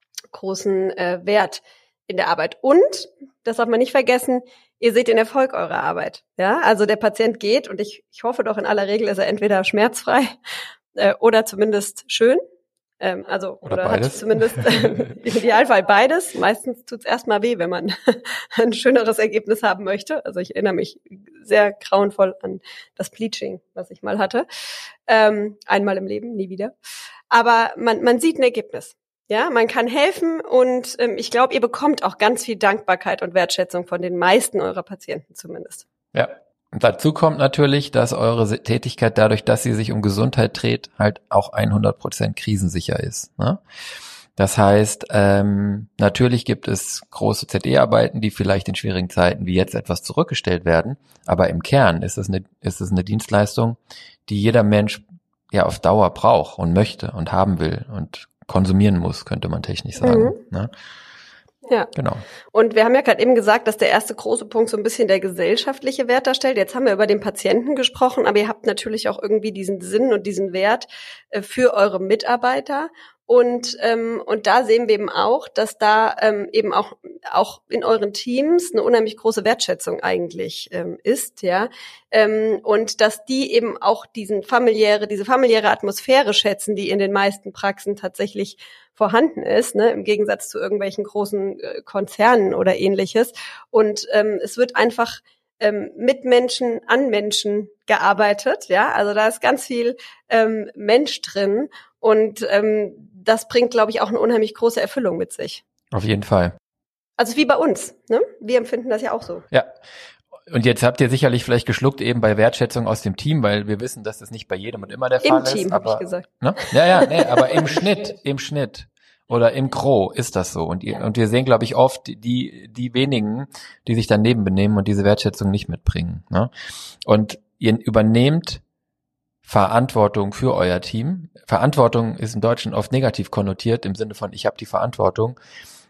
großen äh, Wert in der Arbeit. Und, das darf man nicht vergessen, ihr seht den Erfolg eurer Arbeit. Ja, also der Patient geht und ich, ich hoffe doch in aller Regel ist er entweder schmerzfrei äh, oder zumindest schön. Ähm, also oder, oder beides. hat zumindest im Idealfall beides. Meistens tut's erstmal weh, wenn man ein schöneres Ergebnis haben möchte. Also ich erinnere mich sehr grauenvoll an das Bleaching, was ich mal hatte. Ähm, einmal im Leben, nie wieder. Aber man, man sieht ein Ergebnis. Ja, man kann helfen und ähm, ich glaube, ihr bekommt auch ganz viel Dankbarkeit und Wertschätzung von den meisten eurer Patienten zumindest. Ja, und dazu kommt natürlich, dass eure Tätigkeit dadurch, dass sie sich um Gesundheit dreht, halt auch hundert Prozent krisensicher ist. Ne? Das heißt, ähm, natürlich gibt es große Z E-Arbeiten, die vielleicht in schwierigen Zeiten wie jetzt etwas zurückgestellt werden, aber im Kern ist es eine, ist es eine Dienstleistung, die jeder Mensch ja auf Dauer braucht und möchte und haben will und konsumieren muss, könnte man technisch sagen. Mhm. Ne? Ja, genau. Und wir haben ja gerade eben gesagt, dass der erste große Punkt so ein bisschen der gesellschaftliche Wert darstellt. Jetzt haben wir über den Patienten gesprochen, aber ihr habt natürlich auch irgendwie diesen Sinn und diesen Wert äh, für eure Mitarbeiter. Und ähm, und da sehen wir eben auch, dass da ähm, eben auch auch in euren Teams eine unheimlich große Wertschätzung eigentlich ähm, ist, ja, ähm, und dass die eben auch diesen familiäre, diese familiäre Atmosphäre schätzen, die in den meisten Praxen tatsächlich vorhanden ist, ne, im Gegensatz zu irgendwelchen großen äh, Konzernen oder Ähnliches. Und ähm, es wird einfach ähm, mit Menschen an Menschen gearbeitet, ja, also da ist ganz viel ähm, Mensch drin. Und ähm, das bringt, glaube ich, auch eine unheimlich große Erfüllung mit sich. Auf jeden Fall. Also wie bei uns, ne? Wir empfinden das ja auch so. Ja, Und jetzt habt ihr sicherlich vielleicht geschluckt eben bei Wertschätzung aus dem Team, weil wir wissen, dass das nicht bei jedem und immer der Fall ist. Im Team, habe ich gesagt. Ne? Ja, ja, nee, aber im Schnitt, im Schnitt oder im Gros ist das so. Und, ihr, und wir sehen, glaube ich, oft die die wenigen, die sich daneben benehmen und diese Wertschätzung nicht mitbringen. Ne? Und ihr übernehmt Verantwortung für euer Team. Verantwortung ist im Deutschen oft negativ konnotiert, im Sinne von, ich habe die Verantwortung.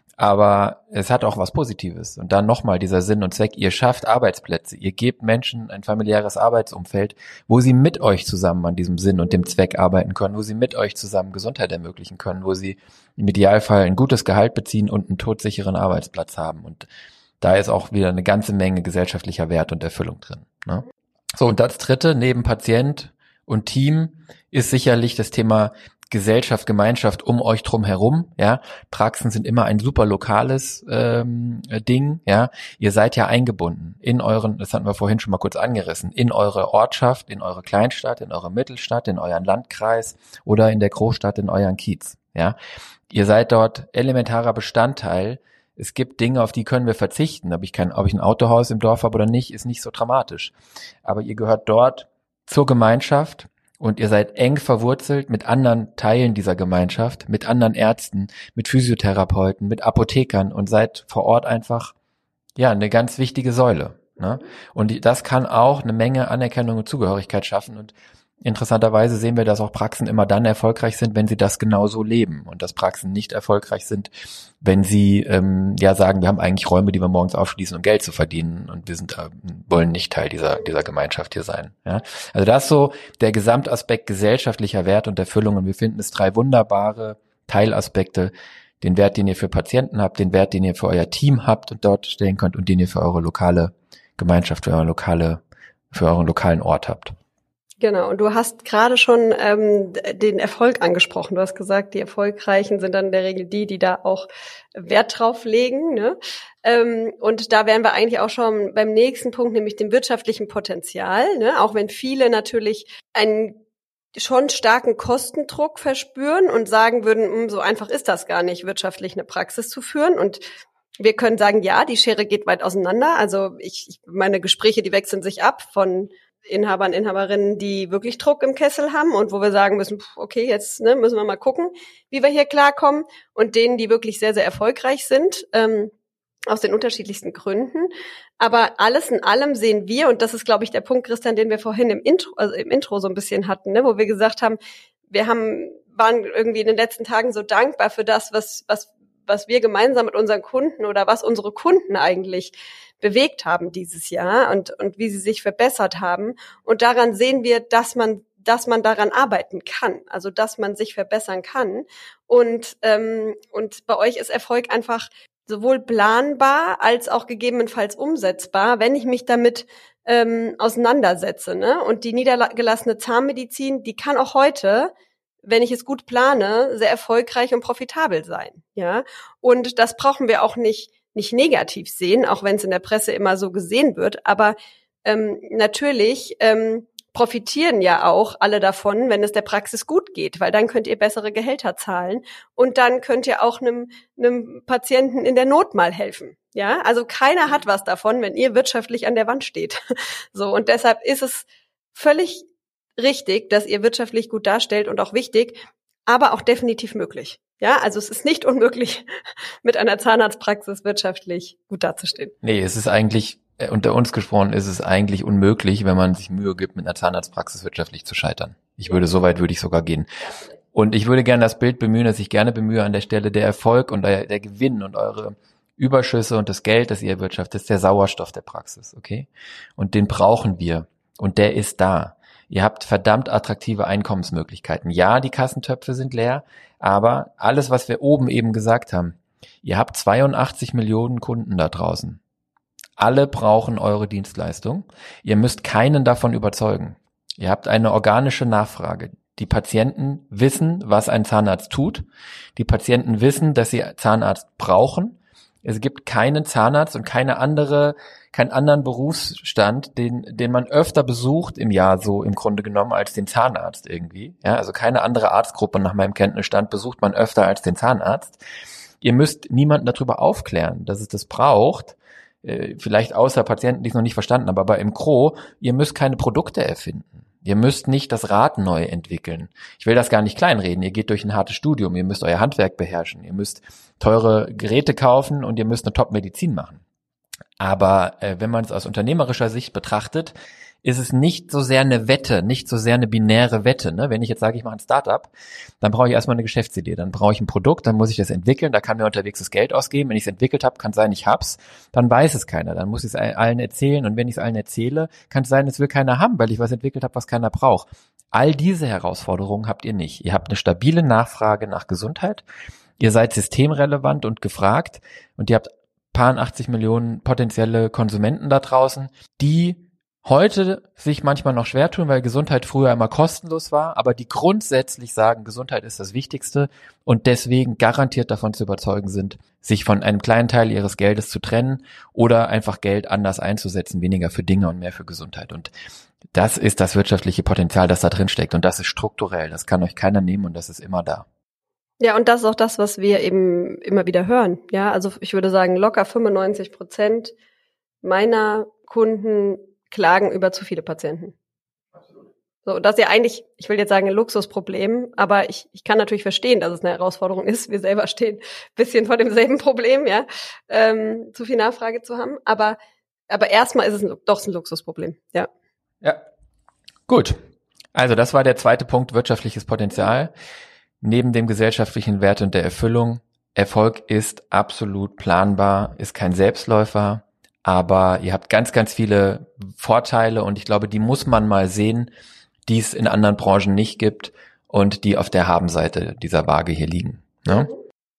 Aber es hat auch was Positives. Und dann nochmal dieser Sinn und Zweck. Ihr schafft Arbeitsplätze. Ihr gebt Menschen ein familiäres Arbeitsumfeld, wo sie mit euch zusammen an diesem Sinn und dem Zweck arbeiten können, wo sie mit euch zusammen Gesundheit ermöglichen können, wo sie im Idealfall ein gutes Gehalt beziehen und einen todsicheren Arbeitsplatz haben. Und da ist auch wieder eine ganze Menge gesellschaftlicher Wert und Erfüllung drin. Ne? So, und das Dritte, neben Patient und Team, ist sicherlich das Thema Gesellschaft, Gemeinschaft um euch drum herum, ja. Praxen sind immer ein super lokales ähm, Ding, ja. Ihr seid ja eingebunden in euren, das hatten wir vorhin schon mal kurz angerissen, in eure Ortschaft, in eure Kleinstadt, in eure Mittelstadt, in euren Landkreis oder in der Großstadt, in euren Kiez, ja. Ihr seid dort elementarer Bestandteil. Es gibt Dinge, auf die können wir verzichten. Ob ich kein, ob ich ein Autohaus im Dorf habe oder nicht, ist nicht so dramatisch. Aber ihr gehört dort zur Gemeinschaft. Und ihr seid eng verwurzelt mit anderen Teilen dieser Gemeinschaft, mit anderen Ärzten, mit Physiotherapeuten, mit Apothekern und seid vor Ort einfach, ja, eine ganz wichtige Säule, ne? Und das kann auch eine Menge Anerkennung und Zugehörigkeit schaffen. Und interessanterweise sehen wir, dass auch Praxen immer dann erfolgreich sind, wenn sie das genauso leben. Und dass Praxen nicht erfolgreich sind, wenn sie ähm, ja sagen, wir haben eigentlich Räume, die wir morgens aufschließen, um Geld zu verdienen. Und wir sind äh, wollen nicht Teil dieser dieser Gemeinschaft hier sein. Ja? Also das ist so der Gesamtaspekt gesellschaftlicher Wert und Erfüllung. Und wir finden es drei wunderbare Teilaspekte. Den Wert, den ihr für Patienten habt, den Wert, den ihr für euer Team habt und dort stellen könnt und den ihr für eure lokale Gemeinschaft, für eure lokale, für euren lokalen Ort habt. Genau, und du hast gerade schon ähm, den Erfolg angesprochen. Du hast gesagt, die Erfolgreichen sind dann in der Regel die, die da auch Wert drauf legen. Ne? Ähm, und da wären wir eigentlich auch schon beim nächsten Punkt, nämlich dem wirtschaftlichen Potenzial. Ne? Auch wenn viele natürlich einen schon starken Kostendruck verspüren und sagen würden, so einfach ist das gar nicht, wirtschaftlich eine Praxis zu führen. Und wir können sagen, ja, die Schere geht weit auseinander. Also ich, ich meine Gespräche, die wechseln sich ab von Inhabern, Inhaberinnen, die wirklich Druck im Kessel haben und wo wir sagen müssen, okay, jetzt ne, müssen wir mal gucken, wie wir hier klarkommen, und denen, die wirklich sehr, sehr erfolgreich sind, ähm, aus den unterschiedlichsten Gründen. Aber alles in allem sehen wir, und das ist, glaube ich, der Punkt, Christian, den wir vorhin im Intro, also im Intro so ein bisschen hatten, ne, wo wir gesagt haben, wir haben waren irgendwie in den letzten Tagen so dankbar für das, was was was wir gemeinsam mit unseren Kunden oder was unsere Kunden eigentlich bewegt haben dieses Jahr und und wie sie sich verbessert haben. Und daran sehen wir, dass man dass man daran arbeiten kann, also dass man sich verbessern kann. Und ähm, und bei euch ist Erfolg einfach sowohl planbar als auch gegebenenfalls umsetzbar, wenn ich mich damit ähm, auseinandersetze. Ne? Und die niedergelassene Zahnmedizin, die kann auch heute, wenn ich es gut plane, sehr erfolgreich und profitabel sein. Ja, und das brauchen wir auch nicht nicht negativ sehen, auch wenn es in der Presse immer so gesehen wird. Aber ähm, natürlich ähm, profitieren ja auch alle davon, wenn es der Praxis gut geht, weil dann könnt ihr bessere Gehälter zahlen und dann könnt ihr auch einem einem Patienten in der Not mal helfen. Ja, also keiner hat was davon, wenn ihr wirtschaftlich an der Wand steht. So, und deshalb ist es völlig richtig, dass ihr wirtschaftlich gut darstellt und auch wichtig, aber auch definitiv möglich. Ja, also es ist nicht unmöglich, mit einer Zahnarztpraxis wirtschaftlich gut dazustehen. Nee, es ist eigentlich, unter uns gesprochen, ist es eigentlich unmöglich, wenn man sich Mühe gibt, mit einer Zahnarztpraxis wirtschaftlich zu scheitern. Ich würde, so weit würde ich sogar gehen. Und ich würde gerne das Bild bemühen, das ich gerne bemühe an der Stelle, der Erfolg und der, der Gewinn und eure Überschüsse und das Geld, das ihr erwirtschaftet, ist der Sauerstoff der Praxis, okay? Und den brauchen wir. Und der ist da. Ihr habt verdammt attraktive Einkommensmöglichkeiten. Ja, die Kassentöpfe sind leer, aber alles, was wir oben eben gesagt haben, ihr habt zweiundachtzig Millionen Kunden da draußen. Alle brauchen eure Dienstleistung. Ihr müsst keinen davon überzeugen. Ihr habt eine organische Nachfrage. Die Patienten wissen, was ein Zahnarzt tut. Die Patienten wissen, dass sie Zahnarzt brauchen. Es gibt keinen Zahnarzt und keine andere, keinen anderen Berufsstand, den, den man öfter besucht im Jahr, so im Grunde genommen, als den Zahnarzt irgendwie. Ja, also keine andere Arztgruppe nach meinem Kenntnisstand besucht man öfter als den Zahnarzt. Ihr müsst niemanden darüber aufklären, dass es das braucht. äh, vielleicht außer Patienten, die es noch nicht verstanden haben, aber im Gros, ihr müsst keine Produkte erfinden. Ihr müsst nicht das Rad neu entwickeln. Ich will das gar nicht kleinreden. Ihr geht durch ein hartes Studium, ihr müsst euer Handwerk beherrschen, ihr müsst teure Geräte kaufen und ihr müsst eine Top-Medizin machen. Aber äh, wenn man es aus unternehmerischer Sicht betrachtet, ist es nicht so sehr eine Wette, nicht so sehr eine binäre Wette. Ne? Wenn ich jetzt sage, ich mache ein Startup, dann brauche ich erstmal eine Geschäftsidee, dann brauche ich ein Produkt, dann muss ich das entwickeln, da kann mir unterwegs das Geld ausgeben. Wenn ich es entwickelt habe, kann sein, ich hab's, dann weiß es keiner, dann muss ich es allen erzählen und wenn ich es allen erzähle, kann es sein, es will keiner haben, weil ich was entwickelt habe, was keiner braucht. All diese Herausforderungen habt ihr nicht. Ihr habt eine stabile Nachfrage nach Gesundheit, ihr seid systemrelevant und gefragt und ihr habt paar achtzig Millionen potenzielle Konsumenten da draußen, die heute sich manchmal noch schwer tun, weil Gesundheit früher immer kostenlos war, aber die grundsätzlich sagen, Gesundheit ist das Wichtigste und deswegen garantiert davon zu überzeugen sind, sich von einem kleinen Teil ihres Geldes zu trennen oder einfach Geld anders einzusetzen, weniger für Dinge und mehr für Gesundheit. Und das ist das wirtschaftliche Potenzial, das da drin steckt und das ist strukturell, das kann euch keiner nehmen und das ist immer da. Ja, und das ist auch das, was wir eben immer wieder hören. Ja, also ich würde sagen, locker fünfundneunzig Prozent meiner Kunden klagen über zu viele Patienten. Absolut. So, das ist ja eigentlich, ich will jetzt sagen, ein Luxusproblem, aber ich, ich kann natürlich verstehen, dass es eine Herausforderung ist. Wir selber stehen ein bisschen vor demselben Problem, ja, ähm, zu viel Nachfrage zu haben. Aber, aber erstmal ist es ein, doch ein Luxusproblem, ja. Ja, gut. Also das war der zweite Punkt, wirtschaftliches Potenzial. Neben dem gesellschaftlichen Wert und der Erfüllung. Erfolg ist absolut planbar, ist kein Selbstläufer. Aber ihr habt ganz, ganz viele Vorteile und ich glaube, die muss man mal sehen, die es in anderen Branchen nicht gibt und die auf der Habenseite dieser Waage hier liegen. Ne?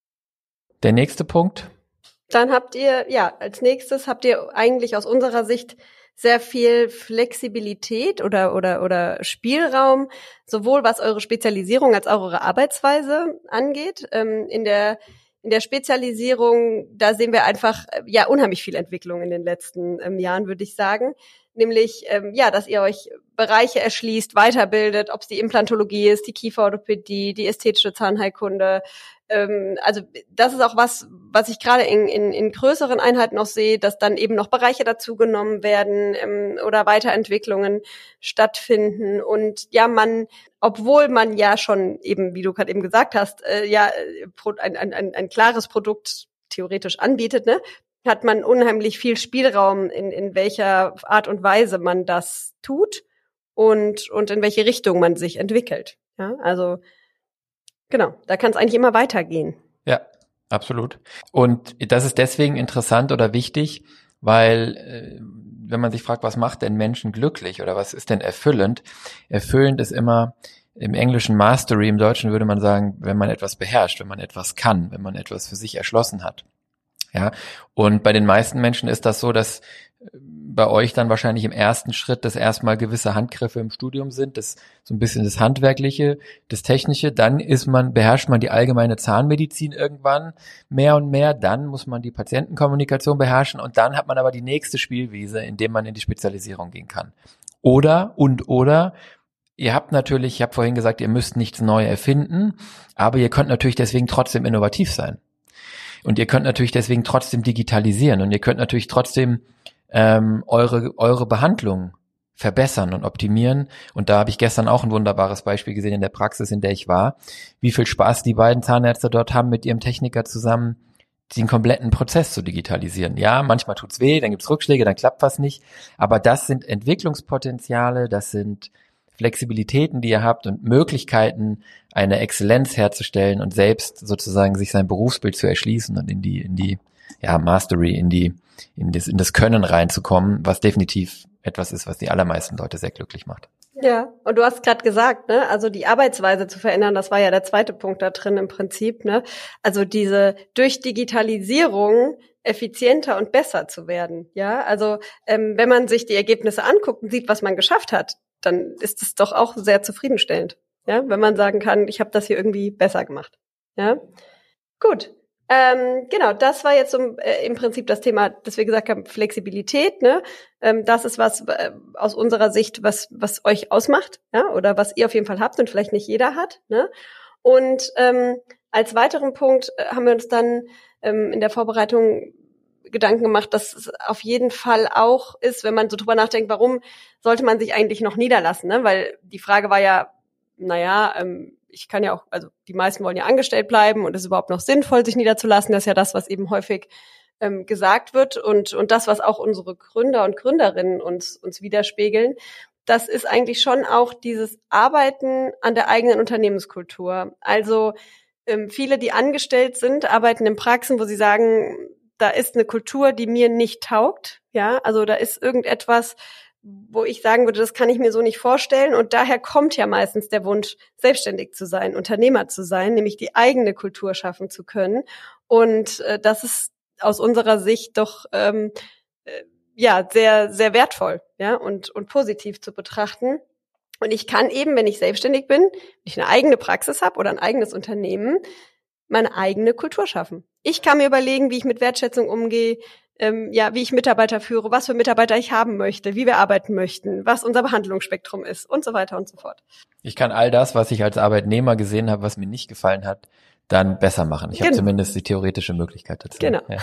Der nächste Punkt. Dann habt ihr, ja, als nächstes habt ihr eigentlich aus unserer Sicht sehr viel Flexibilität oder, oder, oder Spielraum, sowohl was eure Spezialisierung als auch eure Arbeitsweise angeht. Ähm, in der In der Spezialisierung, da sehen wir einfach ja unheimlich viel Entwicklung in den letzten ähm, Jahren, würde ich sagen. Nämlich, ähm, ja, dass ihr euch Bereiche erschließt, weiterbildet, ob es die Implantologie ist, die Kieferorthopädie, die ästhetische Zahnheilkunde. Ähm, also das ist auch was, was ich gerade in, in, in größeren Einheiten auch sehe, dass dann eben noch Bereiche dazugenommen werden ähm, oder Weiterentwicklungen stattfinden. Und ja, man, obwohl man ja schon eben, wie du gerade eben gesagt hast, äh, ja ein, ein, ein, ein klares Produkt theoretisch anbietet, ne, hat man unheimlich viel Spielraum, in, in welcher Art und Weise man das tut und, und in welche Richtung man sich entwickelt. Ja, also genau, da kann es eigentlich immer weitergehen. Ja, absolut. Und das ist deswegen interessant oder wichtig, weil äh, wenn man sich fragt, was macht denn Menschen glücklich oder was ist denn erfüllend? Erfüllend ist immer im Englischen Mastery, im Deutschen würde man sagen, wenn man etwas beherrscht, wenn man etwas kann, wenn man etwas für sich erschlossen hat. Ja, und bei den meisten Menschen ist das so, dass bei euch dann wahrscheinlich im ersten Schritt das erstmal gewisse Handgriffe im Studium sind, das so ein bisschen das Handwerkliche, das Technische, dann ist man, beherrscht man die allgemeine Zahnmedizin irgendwann mehr und mehr, dann muss man die Patientenkommunikation beherrschen und dann hat man aber die nächste Spielwiese, in dem man in die Spezialisierung gehen kann. Oder, und, oder, ihr habt natürlich, ich habe vorhin gesagt, ihr müsst nichts neu erfinden, aber ihr könnt natürlich deswegen trotzdem innovativ sein. Und ihr könnt natürlich deswegen trotzdem digitalisieren und ihr könnt natürlich trotzdem ähm, eure eure Behandlung verbessern und optimieren. Und da habe ich gestern auch ein wunderbares Beispiel gesehen in der Praxis, in der ich war, wie viel Spaß die beiden Zahnärzte dort haben, mit ihrem Techniker zusammen den kompletten Prozess zu digitalisieren. Ja, manchmal tut's weh, dann gibt's Rückschläge, dann klappt was nicht. Aber das sind Entwicklungspotenziale, das sind Flexibilitäten, die ihr habt und Möglichkeiten, eine Exzellenz herzustellen und selbst sozusagen sich sein Berufsbild zu erschließen und in die, in die, ja, Mastery, in die, in das, in das Können reinzukommen, was definitiv etwas ist, was die allermeisten Leute sehr glücklich macht. Ja, und du hast gerade gesagt, ne, also die Arbeitsweise zu verändern, das war ja der zweite Punkt da drin im Prinzip, ne, also diese durch Digitalisierung effizienter und besser zu werden, ja, also ähm, wenn man sich die Ergebnisse anguckt und sieht, was man geschafft hat, dann ist es doch auch sehr zufriedenstellend, ja, wenn man sagen kann, ich habe das hier irgendwie besser gemacht, ja. Gut, ähm, genau, das war jetzt so, äh, im Prinzip das Thema, das wir gesagt haben, Flexibilität, ne, ähm, das ist was äh, aus unserer Sicht, was was euch ausmacht, ja, oder was ihr auf jeden Fall habt und vielleicht nicht jeder hat, ne, und ähm, als weiteren Punkt äh, haben wir uns dann ähm, in der Vorbereitung Gedanken gemacht, dass es auf jeden Fall auch ist, wenn man so drüber nachdenkt, warum sollte man sich eigentlich noch niederlassen, ne? Weil die Frage war ja, naja, ähm, ich kann ja auch, also die meisten wollen ja angestellt bleiben und es ist überhaupt noch sinnvoll, sich niederzulassen. Das ist ja das, was eben häufig ähm, gesagt wird und und das, was auch unsere Gründer und Gründerinnen uns uns widerspiegeln. Das ist eigentlich schon auch dieses Arbeiten an der eigenen Unternehmenskultur. Also ähm, viele, die angestellt sind, arbeiten in Praxen, wo sie sagen, da ist eine Kultur, die mir nicht taugt. Ja, also da ist irgendetwas, wo ich sagen würde, das kann ich mir so nicht vorstellen. Und daher kommt ja meistens der Wunsch, selbstständig zu sein, Unternehmer zu sein, nämlich die eigene Kultur schaffen zu können. Und äh, das ist aus unserer Sicht doch ähm, äh, ja sehr sehr wertvoll, ja, und und positiv zu betrachten. Und ich kann eben, wenn ich selbstständig bin, wenn ich eine eigene Praxis habe oder ein eigenes Unternehmen, meine eigene Kultur schaffen. Ich kann mir überlegen, wie ich mit Wertschätzung umgehe, ähm, ja, wie ich Mitarbeiter führe, was für Mitarbeiter ich haben möchte, wie wir arbeiten möchten, was unser Behandlungsspektrum ist und so weiter und so fort. Ich kann all das, was ich als Arbeitnehmer gesehen habe, was mir nicht gefallen hat, dann besser machen. Ich genau. habe zumindest die theoretische Möglichkeit dazu. Genau. Ja.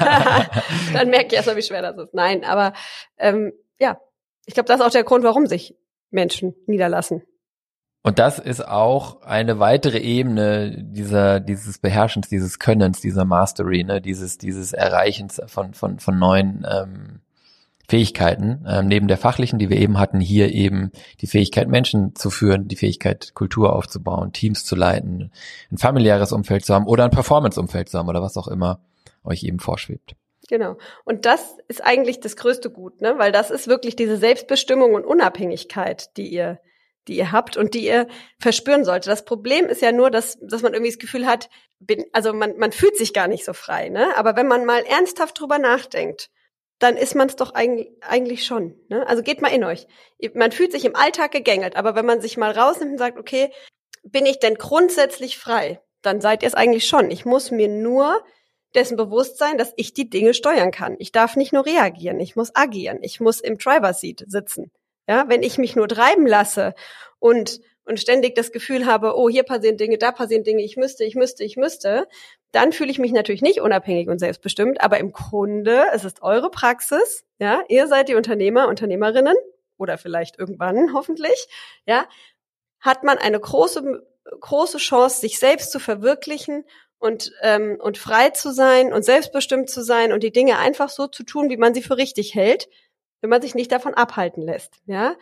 Dann merke ich erstmal, wie schwer das ist. Nein, aber ähm, ja, ich glaube, das ist auch der Grund, warum sich Menschen niederlassen. Und das ist auch eine weitere Ebene dieser, dieses Beherrschens, dieses Könnens, dieser Mastery, ne, dieses, dieses Erreichens von, von, von neuen, ähm, Fähigkeiten, ähm, neben der fachlichen, die wir eben hatten, hier eben die Fähigkeit, Menschen zu führen, die Fähigkeit, Kultur aufzubauen, Teams zu leiten, ein familiäres Umfeld zu haben oder ein Performance-Umfeld zu haben oder was auch immer euch eben vorschwebt. Genau. Und das ist eigentlich das größte Gut, ne, weil das ist wirklich diese Selbstbestimmung und Unabhängigkeit, die ihr die ihr habt und die ihr verspüren sollte. Das Problem ist ja nur, dass dass man irgendwie das Gefühl hat, bin, also man man fühlt sich gar nicht so frei, ne? Aber wenn man mal ernsthaft drüber nachdenkt, dann ist man es doch eigentlich eigentlich schon, ne? Also geht mal in euch. Man fühlt sich im Alltag gegängelt, aber wenn man sich mal rausnimmt und sagt, okay, bin ich denn grundsätzlich frei? Dann seid ihr es eigentlich schon. Ich muss mir nur dessen bewusst sein, dass ich die Dinge steuern kann. Ich darf nicht nur reagieren, ich muss agieren. Ich muss im Driver's Seat sitzen. Ja, wenn ich mich nur treiben lasse und und ständig das Gefühl habe, oh, hier passieren Dinge, da passieren Dinge, ich müsste, ich müsste, ich müsste, dann fühle ich mich natürlich nicht unabhängig und selbstbestimmt, aber im Grunde, es ist eure Praxis, ja, ihr seid die Unternehmer, Unternehmerinnen oder vielleicht irgendwann hoffentlich, ja, hat man eine große große Chance, sich selbst zu verwirklichen und ähm, und frei zu sein und selbstbestimmt zu sein und die Dinge einfach so zu tun, wie man sie für richtig hält, wenn man sich nicht davon abhalten lässt, ja.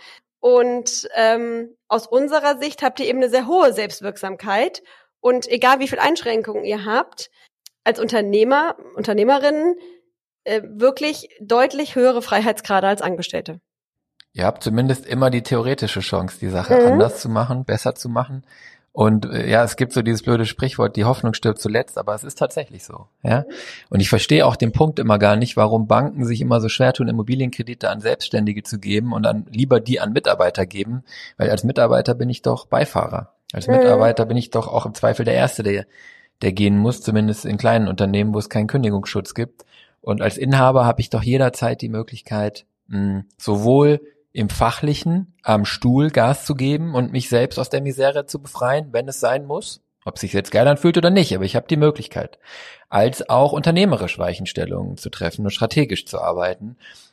Und ähm, aus unserer Sicht habt ihr eben eine sehr hohe Selbstwirksamkeit und egal wie viel Einschränkungen ihr habt, als Unternehmer, Unternehmerinnen äh, wirklich deutlich höhere Freiheitsgrade als Angestellte. Ihr habt zumindest immer die theoretische Chance, die Sache mhm. anders zu machen, besser zu machen. Und äh, ja, es gibt so dieses blöde Sprichwort, die Hoffnung stirbt zuletzt, aber es ist tatsächlich so. Ja. Und ich verstehe auch den Punkt immer gar nicht, warum Banken sich immer so schwer tun, Immobilienkredite an Selbstständige zu geben und dann lieber die an Mitarbeiter geben, weil als Mitarbeiter bin ich doch Beifahrer. Als mhm. Mitarbeiter bin ich doch auch im Zweifel der Erste, der, der gehen muss, zumindest in kleinen Unternehmen, wo es keinen Kündigungsschutz gibt. Und als Inhaber habe ich doch jederzeit die Möglichkeit, mh, sowohl im Fachlichen am Stuhl Gas zu geben und mich selbst aus der Misere zu befreien, wenn es sein muss, ob es sich jetzt geil anfühlt oder nicht, aber ich habe die Möglichkeit, als auch unternehmerisch Weichenstellungen zu treffen und strategisch zu arbeiten.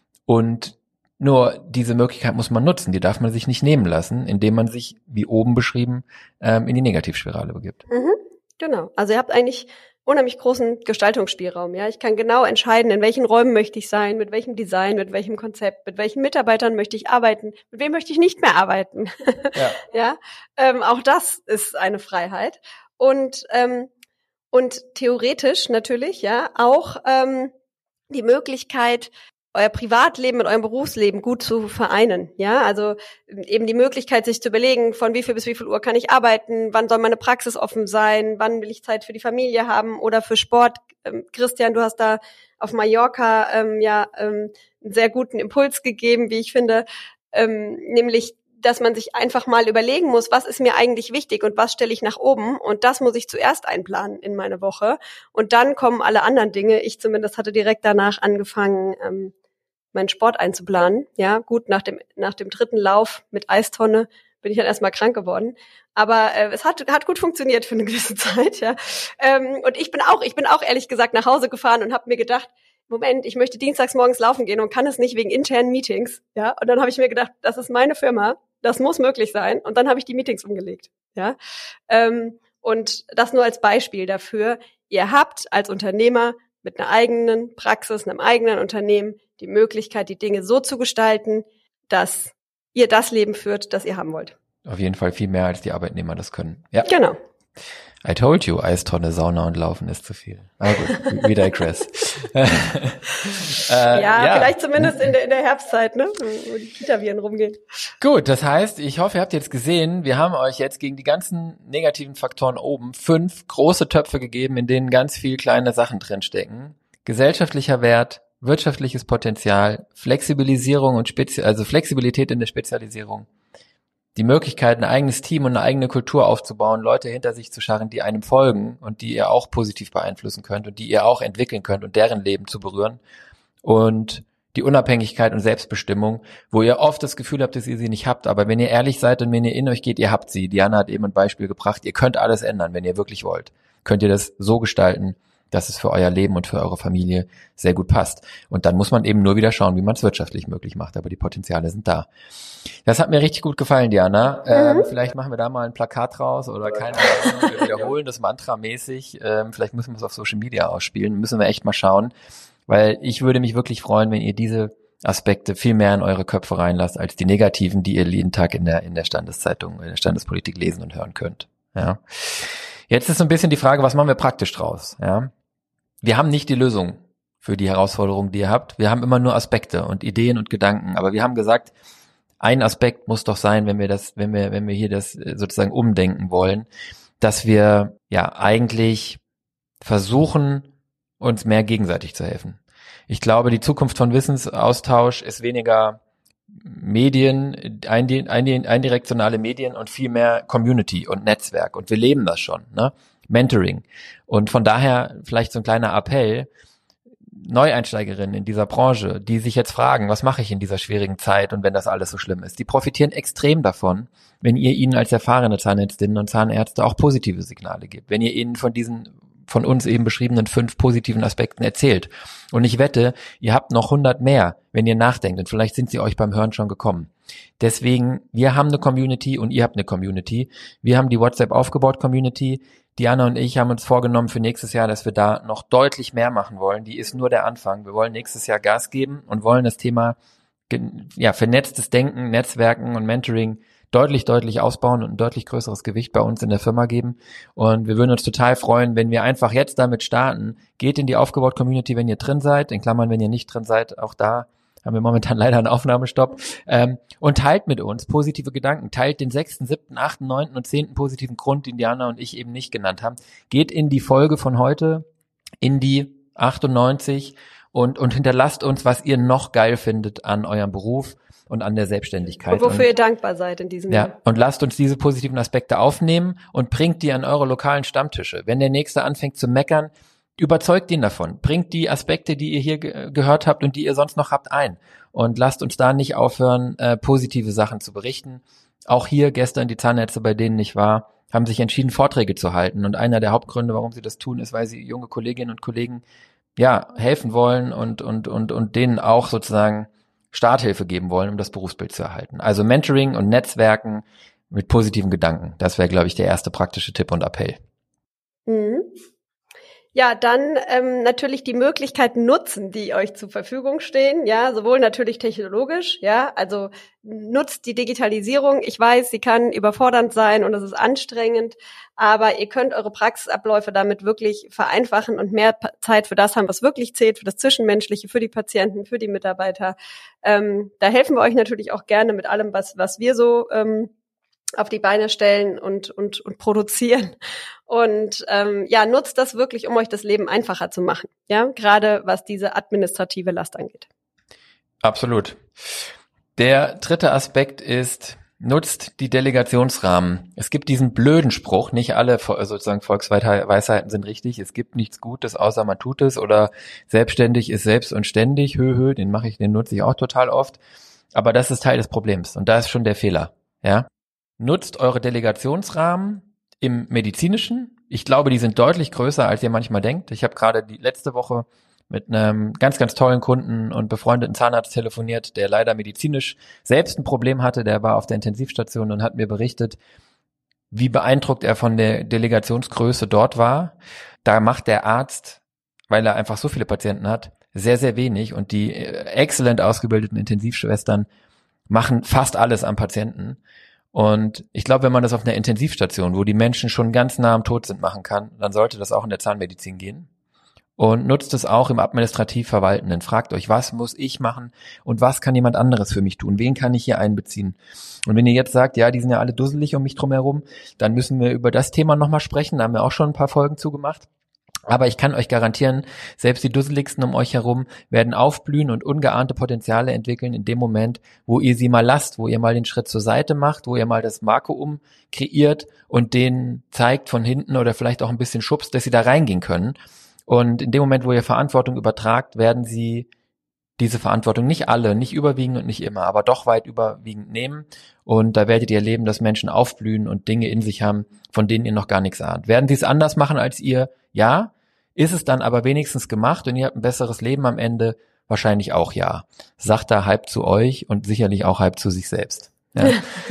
Und nur diese Möglichkeit muss man nutzen, die darf man sich nicht nehmen lassen, indem man sich, wie oben beschrieben, ähm, in die Negativspirale begibt. Mhm, genau, also ihr habt eigentlich unheimlich großen Gestaltungsspielraum. Ja, ich kann genau entscheiden, in welchen Räumen möchte ich sein, mit welchem Design, mit welchem Konzept, mit welchen Mitarbeitern möchte ich arbeiten, mit wem möchte ich nicht mehr arbeiten. Ja, ja ähm, auch das ist eine Freiheit. Und ähm, und theoretisch natürlich ja auch ähm, die Möglichkeit, euer Privatleben mit eurem Berufsleben gut zu vereinen, ja, also eben die Möglichkeit, sich zu überlegen, von wie viel bis wie viel Uhr kann ich arbeiten, wann soll meine Praxis offen sein, wann will ich Zeit für die Familie haben oder für Sport. Ähm, Christian, du hast da auf Mallorca ähm, ja ähm, einen sehr guten Impuls gegeben, wie ich finde, ähm, nämlich, dass man sich einfach mal überlegen muss, was ist mir eigentlich wichtig und was stelle ich nach oben und das muss ich zuerst einplanen in meine Woche und dann kommen alle anderen Dinge. Ich zumindest hatte direkt danach angefangen, ähm, meinen Sport einzuplanen. Ja, gut, nach dem nach dem dritten Lauf mit Eistonne bin ich dann erstmal krank geworden. Aber äh, es hat hat gut funktioniert für eine gewisse Zeit, ja. Ähm, und ich bin auch, ich bin auch ehrlich gesagt nach Hause gefahren und habe mir gedacht, Moment, ich möchte dienstags morgens laufen gehen und kann es nicht wegen internen Meetings. Ja, und dann habe ich mir gedacht, das ist meine Firma, das muss möglich sein. Und dann habe ich die Meetings umgelegt. Ja, ähm, und das nur als Beispiel dafür. Ihr habt als Unternehmer mit einer eigenen Praxis, einem eigenen Unternehmen die Möglichkeit, die Dinge so zu gestalten, dass ihr das Leben führt, das ihr haben wollt. Auf jeden Fall viel mehr, als die Arbeitnehmer das können. Ja. Genau. I told you, Eistonne, Sauna und Laufen ist zu viel. Aber gut, we digress. äh, ja, ja, vielleicht zumindest in der, in der Herbstzeit, ne, wo die Kita-Viren rumgehen. Gut, das heißt, ich hoffe, ihr habt jetzt gesehen, wir haben euch jetzt gegen die ganzen negativen Faktoren oben fünf große Töpfe gegeben, in denen ganz viel kleine Sachen drinstecken. Gesellschaftlicher Wert, wirtschaftliches Potenzial, Flexibilisierung und Spezi- also Flexibilität in der Spezialisierung. Die Möglichkeit, ein eigenes Team und eine eigene Kultur aufzubauen, Leute hinter sich zu scharren, die einem folgen und die ihr auch positiv beeinflussen könnt und die ihr auch entwickeln könnt und deren Leben zu berühren. Und die Unabhängigkeit und Selbstbestimmung, wo ihr oft das Gefühl habt, dass ihr sie nicht habt. Aber wenn ihr ehrlich seid und wenn ihr in euch geht, ihr habt sie. Diana hat eben ein Beispiel gebracht. Ihr könnt alles ändern, wenn ihr wirklich wollt. Könnt ihr das so gestalten, dass es für euer Leben und für eure Familie sehr gut passt. Und dann muss man eben nur wieder schauen, wie man es wirtschaftlich möglich macht. Aber die Potenziale sind da. Das hat mir richtig gut gefallen, Diana. Mhm. Ähm, vielleicht machen wir da mal ein Plakat raus oder keine Ahnung. Wir wiederholen das Mantra-mäßig. Ähm, vielleicht müssen wir es auf Social Media ausspielen. Müssen wir echt mal schauen. Weil ich würde mich wirklich freuen, wenn ihr diese Aspekte viel mehr in eure Köpfe reinlasst, als die negativen, die ihr jeden Tag in der, in der Standeszeitung, in der Standespolitik lesen und hören könnt. Ja. Jetzt ist so ein bisschen die Frage, was machen wir praktisch draus? Ja. Wir haben nicht die Lösung für die Herausforderungen, die ihr habt. Wir haben immer nur Aspekte und Ideen und Gedanken. Aber wir haben gesagt, ein Aspekt muss doch sein, wenn wir das, wenn wir, wenn wir hier das sozusagen umdenken wollen, dass wir ja eigentlich versuchen, uns mehr gegenseitig zu helfen. Ich glaube, die Zukunft von Wissensaustausch ist weniger Medien, eindirektionale Medien und viel mehr Community und Netzwerk. Und wir leben das schon, ne? Mentoring. Und von daher vielleicht so ein kleiner Appell, Neueinsteigerinnen in dieser Branche, die sich jetzt fragen, was mache ich in dieser schwierigen Zeit und wenn das alles so schlimm ist, die profitieren extrem davon, wenn ihr ihnen als erfahrene Zahnärztinnen und Zahnärzte auch positive Signale gebt, wenn ihr ihnen von diesen von uns eben beschriebenen fünf positiven Aspekten erzählt. Und ich wette, ihr habt noch hundert mehr, wenn ihr nachdenkt. Und vielleicht sind sie euch beim Hören schon gekommen. Deswegen, wir haben eine Community und ihr habt eine Community. Wir haben die WhatsApp-Aufgebaut-Community. Diana und ich haben uns vorgenommen für nächstes Jahr, dass wir da noch deutlich mehr machen wollen. Die ist nur der Anfang. Wir wollen nächstes Jahr Gas geben und wollen das Thema ja, vernetztes Denken, Netzwerken und Mentoring deutlich, deutlich ausbauen und ein deutlich größeres Gewicht bei uns in der Firma geben. Und wir würden uns total freuen, wenn wir einfach jetzt damit starten. Geht in die Aufgebaut-Community, wenn ihr drin seid. In Klammern, wenn ihr nicht drin seid, auch da haben wir momentan leider einen Aufnahmestopp. Ähm, und teilt mit uns positive Gedanken. Teilt den sechsten, siebten, achten, neunten und zehnten positiven Grund, den Diana und ich eben nicht genannt haben. Geht in die Folge von heute, in die achtundneunzig und, und hinterlasst uns, was ihr noch geil findet an eurem Beruf und an der Selbstständigkeit. Und wofür und, ihr dankbar seid in diesem ja, Jahr. Und lasst uns diese positiven Aspekte aufnehmen und bringt die an eure lokalen Stammtische. Wenn der Nächste anfängt zu meckern, überzeugt ihn davon. Bringt die Aspekte, die ihr hier ge- gehört habt und die ihr sonst noch habt, ein. Und lasst uns da nicht aufhören, äh, positive Sachen zu berichten. Auch hier gestern die Zahnärzte, bei denen ich war, haben sich entschieden, Vorträge zu halten. Und einer der Hauptgründe, warum sie das tun, ist, weil sie junge Kolleginnen und Kollegen ja helfen wollen und und und und denen auch sozusagen Starthilfe geben wollen, um das Berufsbild zu erhalten. Also Mentoring und Netzwerken mit positiven Gedanken. Das wäre, glaube ich, der erste praktische Tipp und Appell. Mhm. Ja, dann ähm, natürlich die Möglichkeiten nutzen, die euch zur Verfügung stehen, ja, sowohl natürlich technologisch, ja, also nutzt die Digitalisierung. Ich weiß, sie kann überfordernd sein und es ist anstrengend, aber ihr könnt eure Praxisabläufe damit wirklich vereinfachen und mehr Zeit für das haben, was wirklich zählt, für das Zwischenmenschliche, für die Patienten, für die Mitarbeiter. Ähm, da helfen wir euch natürlich auch gerne mit allem, was was wir so ähm, auf die Beine stellen und und und produzieren. Und ähm, ja, nutzt das wirklich, um euch das Leben einfacher zu machen. Ja, gerade was diese administrative Last angeht. Absolut. Der dritte Aspekt ist, nutzt die Delegationsrahmen. Es gibt diesen blöden Spruch, nicht alle sozusagen Volksweisheiten sind richtig, es gibt nichts Gutes, außer man tut es, oder selbstständig ist selbst und ständig, hö, hö, den mache ich, den nutze ich auch total oft. Aber das ist Teil des Problems und da ist schon der Fehler. Ja, nutzt eure Delegationsrahmen im Medizinischen. Ich glaube, die sind deutlich größer, als ihr manchmal denkt. Ich habe gerade die letzte Woche mit einem ganz, ganz tollen Kunden und befreundeten Zahnarzt telefoniert, der leider medizinisch selbst ein Problem hatte. Der war auf der Intensivstation und hat mir berichtet, wie beeindruckt er von der Delegationsgröße dort war. Da macht der Arzt, weil er einfach so viele Patienten hat, sehr, sehr wenig. Und die exzellent ausgebildeten Intensivschwestern machen fast alles am Patienten. Und ich glaube, wenn man das auf einer Intensivstation, wo die Menschen schon ganz nah am Tod sind, machen kann, dann sollte das auch in der Zahnmedizin gehen. Und nutzt es auch im administrativ Verwaltenden. Fragt euch, was muss ich machen und was kann jemand anderes für mich tun? Wen kann ich hier einbeziehen? Und wenn ihr jetzt sagt, ja, die sind ja alle dusselig um mich drumherum, dann müssen wir über das Thema nochmal sprechen. Da haben wir auch schon ein paar Folgen zugemacht. Aber ich kann euch garantieren, selbst die Dusseligsten um euch herum werden aufblühen und ungeahnte Potenziale entwickeln in dem Moment, wo ihr sie mal lasst, wo ihr mal den Schritt zur Seite macht, wo ihr mal das Vakuum kreiert und denen zeigt von hinten oder vielleicht auch ein bisschen schubst, dass sie da reingehen können. Und in dem Moment, wo ihr Verantwortung übertragt, werden sie diese Verantwortung nicht alle, nicht überwiegend und nicht immer, aber doch weit überwiegend nehmen. Und da werdet ihr erleben, dass Menschen aufblühen und Dinge in sich haben, von denen ihr noch gar nichts ahnt. Werden sie es anders machen als ihr? Ja. Ist es dann aber wenigstens gemacht und ihr habt ein besseres Leben am Ende? Wahrscheinlich auch ja. Sagt da halb zu euch und sicherlich auch halb zu sich selbst. Ja.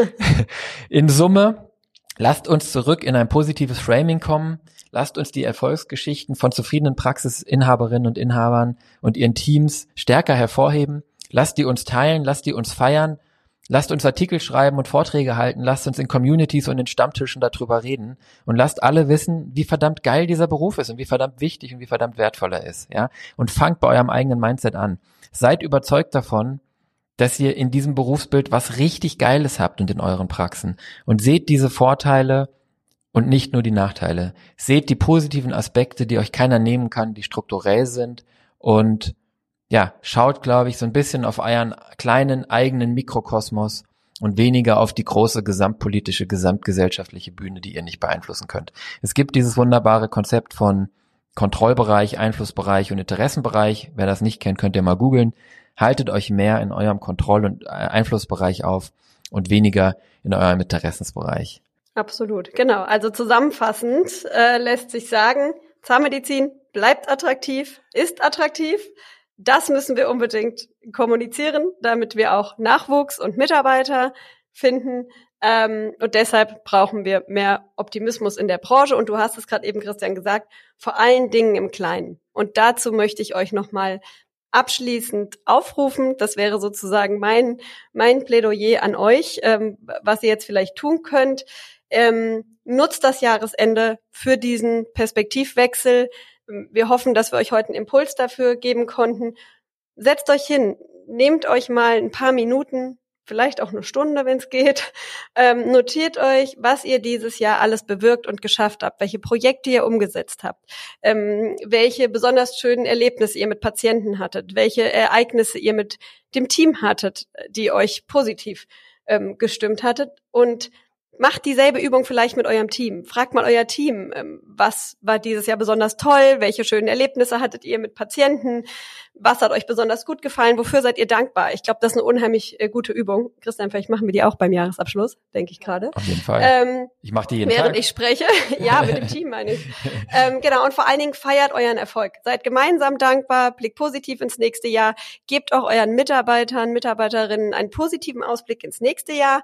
In Summe, lasst uns zurück in ein positives Framing kommen. Lasst uns die Erfolgsgeschichten von zufriedenen Praxisinhaberinnen und Inhabern und ihren Teams stärker hervorheben. Lasst die uns teilen, lasst die uns feiern. Lasst uns Artikel schreiben und Vorträge halten. Lasst uns in Communities und in Stammtischen darüber reden. Und lasst alle wissen, wie verdammt geil dieser Beruf ist und wie verdammt wichtig und wie verdammt wertvoll er ist. Ja? Und fangt bei eurem eigenen Mindset an. Seid überzeugt davon, dass ihr in diesem Berufsbild was richtig Geiles habt und in euren Praxen. Und seht diese Vorteile und nicht nur die Nachteile. Seht die positiven Aspekte, die euch keiner nehmen kann, die strukturell sind. Und ja, schaut, glaube ich, so ein bisschen auf euren kleinen eigenen Mikrokosmos und weniger auf die große gesamtpolitische, gesamtgesellschaftliche Bühne, die ihr nicht beeinflussen könnt. Es gibt dieses wunderbare Konzept von Kontrollbereich, Einflussbereich und Interessenbereich. Wer das nicht kennt, könnt ihr mal googeln. Haltet euch mehr in eurem Kontroll- und Einflussbereich auf und weniger in eurem Interessensbereich. Absolut, genau. Also zusammenfassend äh, lässt sich sagen, Zahnmedizin bleibt attraktiv, ist attraktiv. Das müssen wir unbedingt kommunizieren, damit wir auch Nachwuchs und Mitarbeiter finden. Ähm, und deshalb brauchen wir mehr Optimismus in der Branche. Und du hast es gerade eben, Christian, gesagt, vor allen Dingen im Kleinen. Und dazu möchte ich euch nochmal abschließend aufrufen. Das wäre sozusagen mein mein Plädoyer an euch, ähm, was ihr jetzt vielleicht tun könnt. Ähm, nutzt das Jahresende für diesen Perspektivwechsel. Wir hoffen, dass wir euch heute einen Impuls dafür geben konnten. Setzt euch hin, nehmt euch mal ein paar Minuten, vielleicht auch eine Stunde, wenn es geht. Ähm, notiert euch, was ihr dieses Jahr alles bewirkt und geschafft habt, welche Projekte ihr umgesetzt habt, ähm, welche besonders schönen Erlebnisse ihr mit Patienten hattet, welche Ereignisse ihr mit dem Team hattet, die euch positiv ähm, gestimmt hattet, und macht dieselbe Übung vielleicht mit eurem Team. Fragt mal euer Team, was war dieses Jahr besonders toll? Welche schönen Erlebnisse hattet ihr mit Patienten? Was hat euch besonders gut gefallen? Wofür seid ihr dankbar? Ich glaube, das ist eine unheimlich äh, gute Übung. Christian, vielleicht machen wir die auch beim Jahresabschluss, denke ich gerade. Auf jeden Fall. Ähm, ich mache die jeden während Tag. ich spreche. Ja, mit dem Team meine ich. ähm, genau, und vor allen Dingen feiert euren Erfolg. Seid gemeinsam dankbar, blickt positiv ins nächste Jahr, gebt auch euren Mitarbeitern, Mitarbeiterinnen einen positiven Ausblick ins nächste Jahr.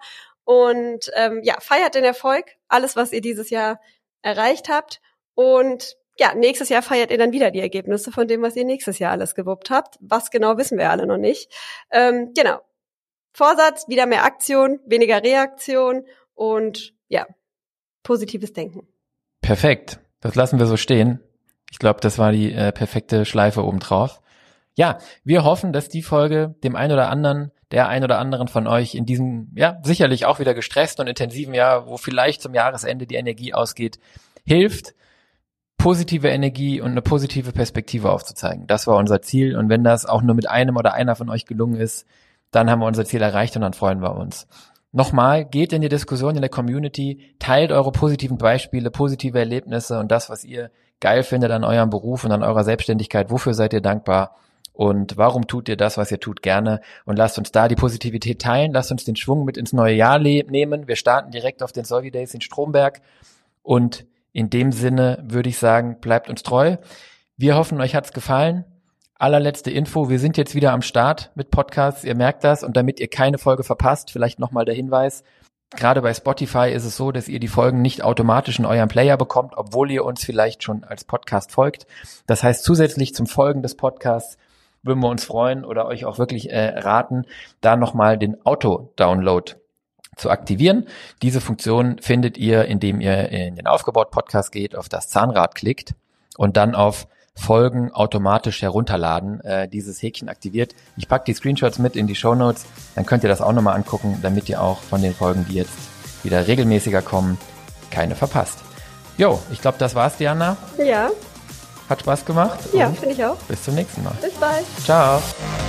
Und ähm, ja, feiert den Erfolg, alles, was ihr dieses Jahr erreicht habt. Und ja, nächstes Jahr feiert ihr dann wieder die Ergebnisse von dem, was ihr nächstes Jahr alles gewuppt habt. Was genau, wissen wir alle noch nicht. Ähm, genau. Vorsatz, wieder mehr Aktion, weniger Reaktion und ja, positives Denken. Perfekt. Das lassen wir so stehen. Ich glaube, das war die äh, perfekte Schleife obendrauf. Ja, wir hoffen, dass die Folge dem einen oder anderen, der ein oder anderen von euch in diesem, ja, sicherlich auch wieder gestressten und intensiven Jahr, wo vielleicht zum Jahresende die Energie ausgeht, hilft, positive Energie und eine positive Perspektive aufzuzeigen. Das war unser Ziel, und wenn das auch nur mit einem oder einer von euch gelungen ist, dann haben wir unser Ziel erreicht und dann freuen wir uns. Nochmal, geht in die Diskussion in der Community, teilt eure positiven Beispiele, positive Erlebnisse und das, was ihr geil findet an eurem Beruf und an eurer Selbstständigkeit. Wofür seid ihr dankbar? Und warum tut ihr das, was ihr tut, gerne? Und lasst uns da die Positivität teilen. Lasst uns den Schwung mit ins neue Jahr le- nehmen. Wir starten direkt auf den Solvi Days in Stromberg. Und in dem Sinne würde ich sagen, bleibt uns treu. Wir hoffen, euch hat's gefallen. allerletzte Info, wir sind jetzt wieder am Start mit Podcasts, ihr merkt das, und damit ihr keine Folge verpasst, vielleicht nochmal der Hinweis, gerade bei Spotify ist es so, dass ihr die Folgen nicht automatisch in euren Player bekommt, obwohl ihr uns vielleicht schon als Podcast folgt. Das heißt, zusätzlich zum Folgen des Podcasts würden wir uns freuen oder euch auch wirklich äh, raten, da nochmal den Auto-Download zu aktivieren. Diese Funktion findet ihr, indem ihr in den Aufgebaut-Podcast geht, auf das Zahnrad klickt und dann auf Folgen automatisch herunterladen, äh, dieses Häkchen aktiviert. Ich packe die Screenshots mit in die Shownotes, dann könnt ihr das auch nochmal angucken, damit ihr auch von den Folgen, die jetzt wieder regelmäßiger kommen, keine verpasst. Jo, ich glaube, das war's, Diana. Ja. Hat Spaß gemacht. Ja, finde ich auch. Bis zum nächsten Mal. Bis bald. Ciao.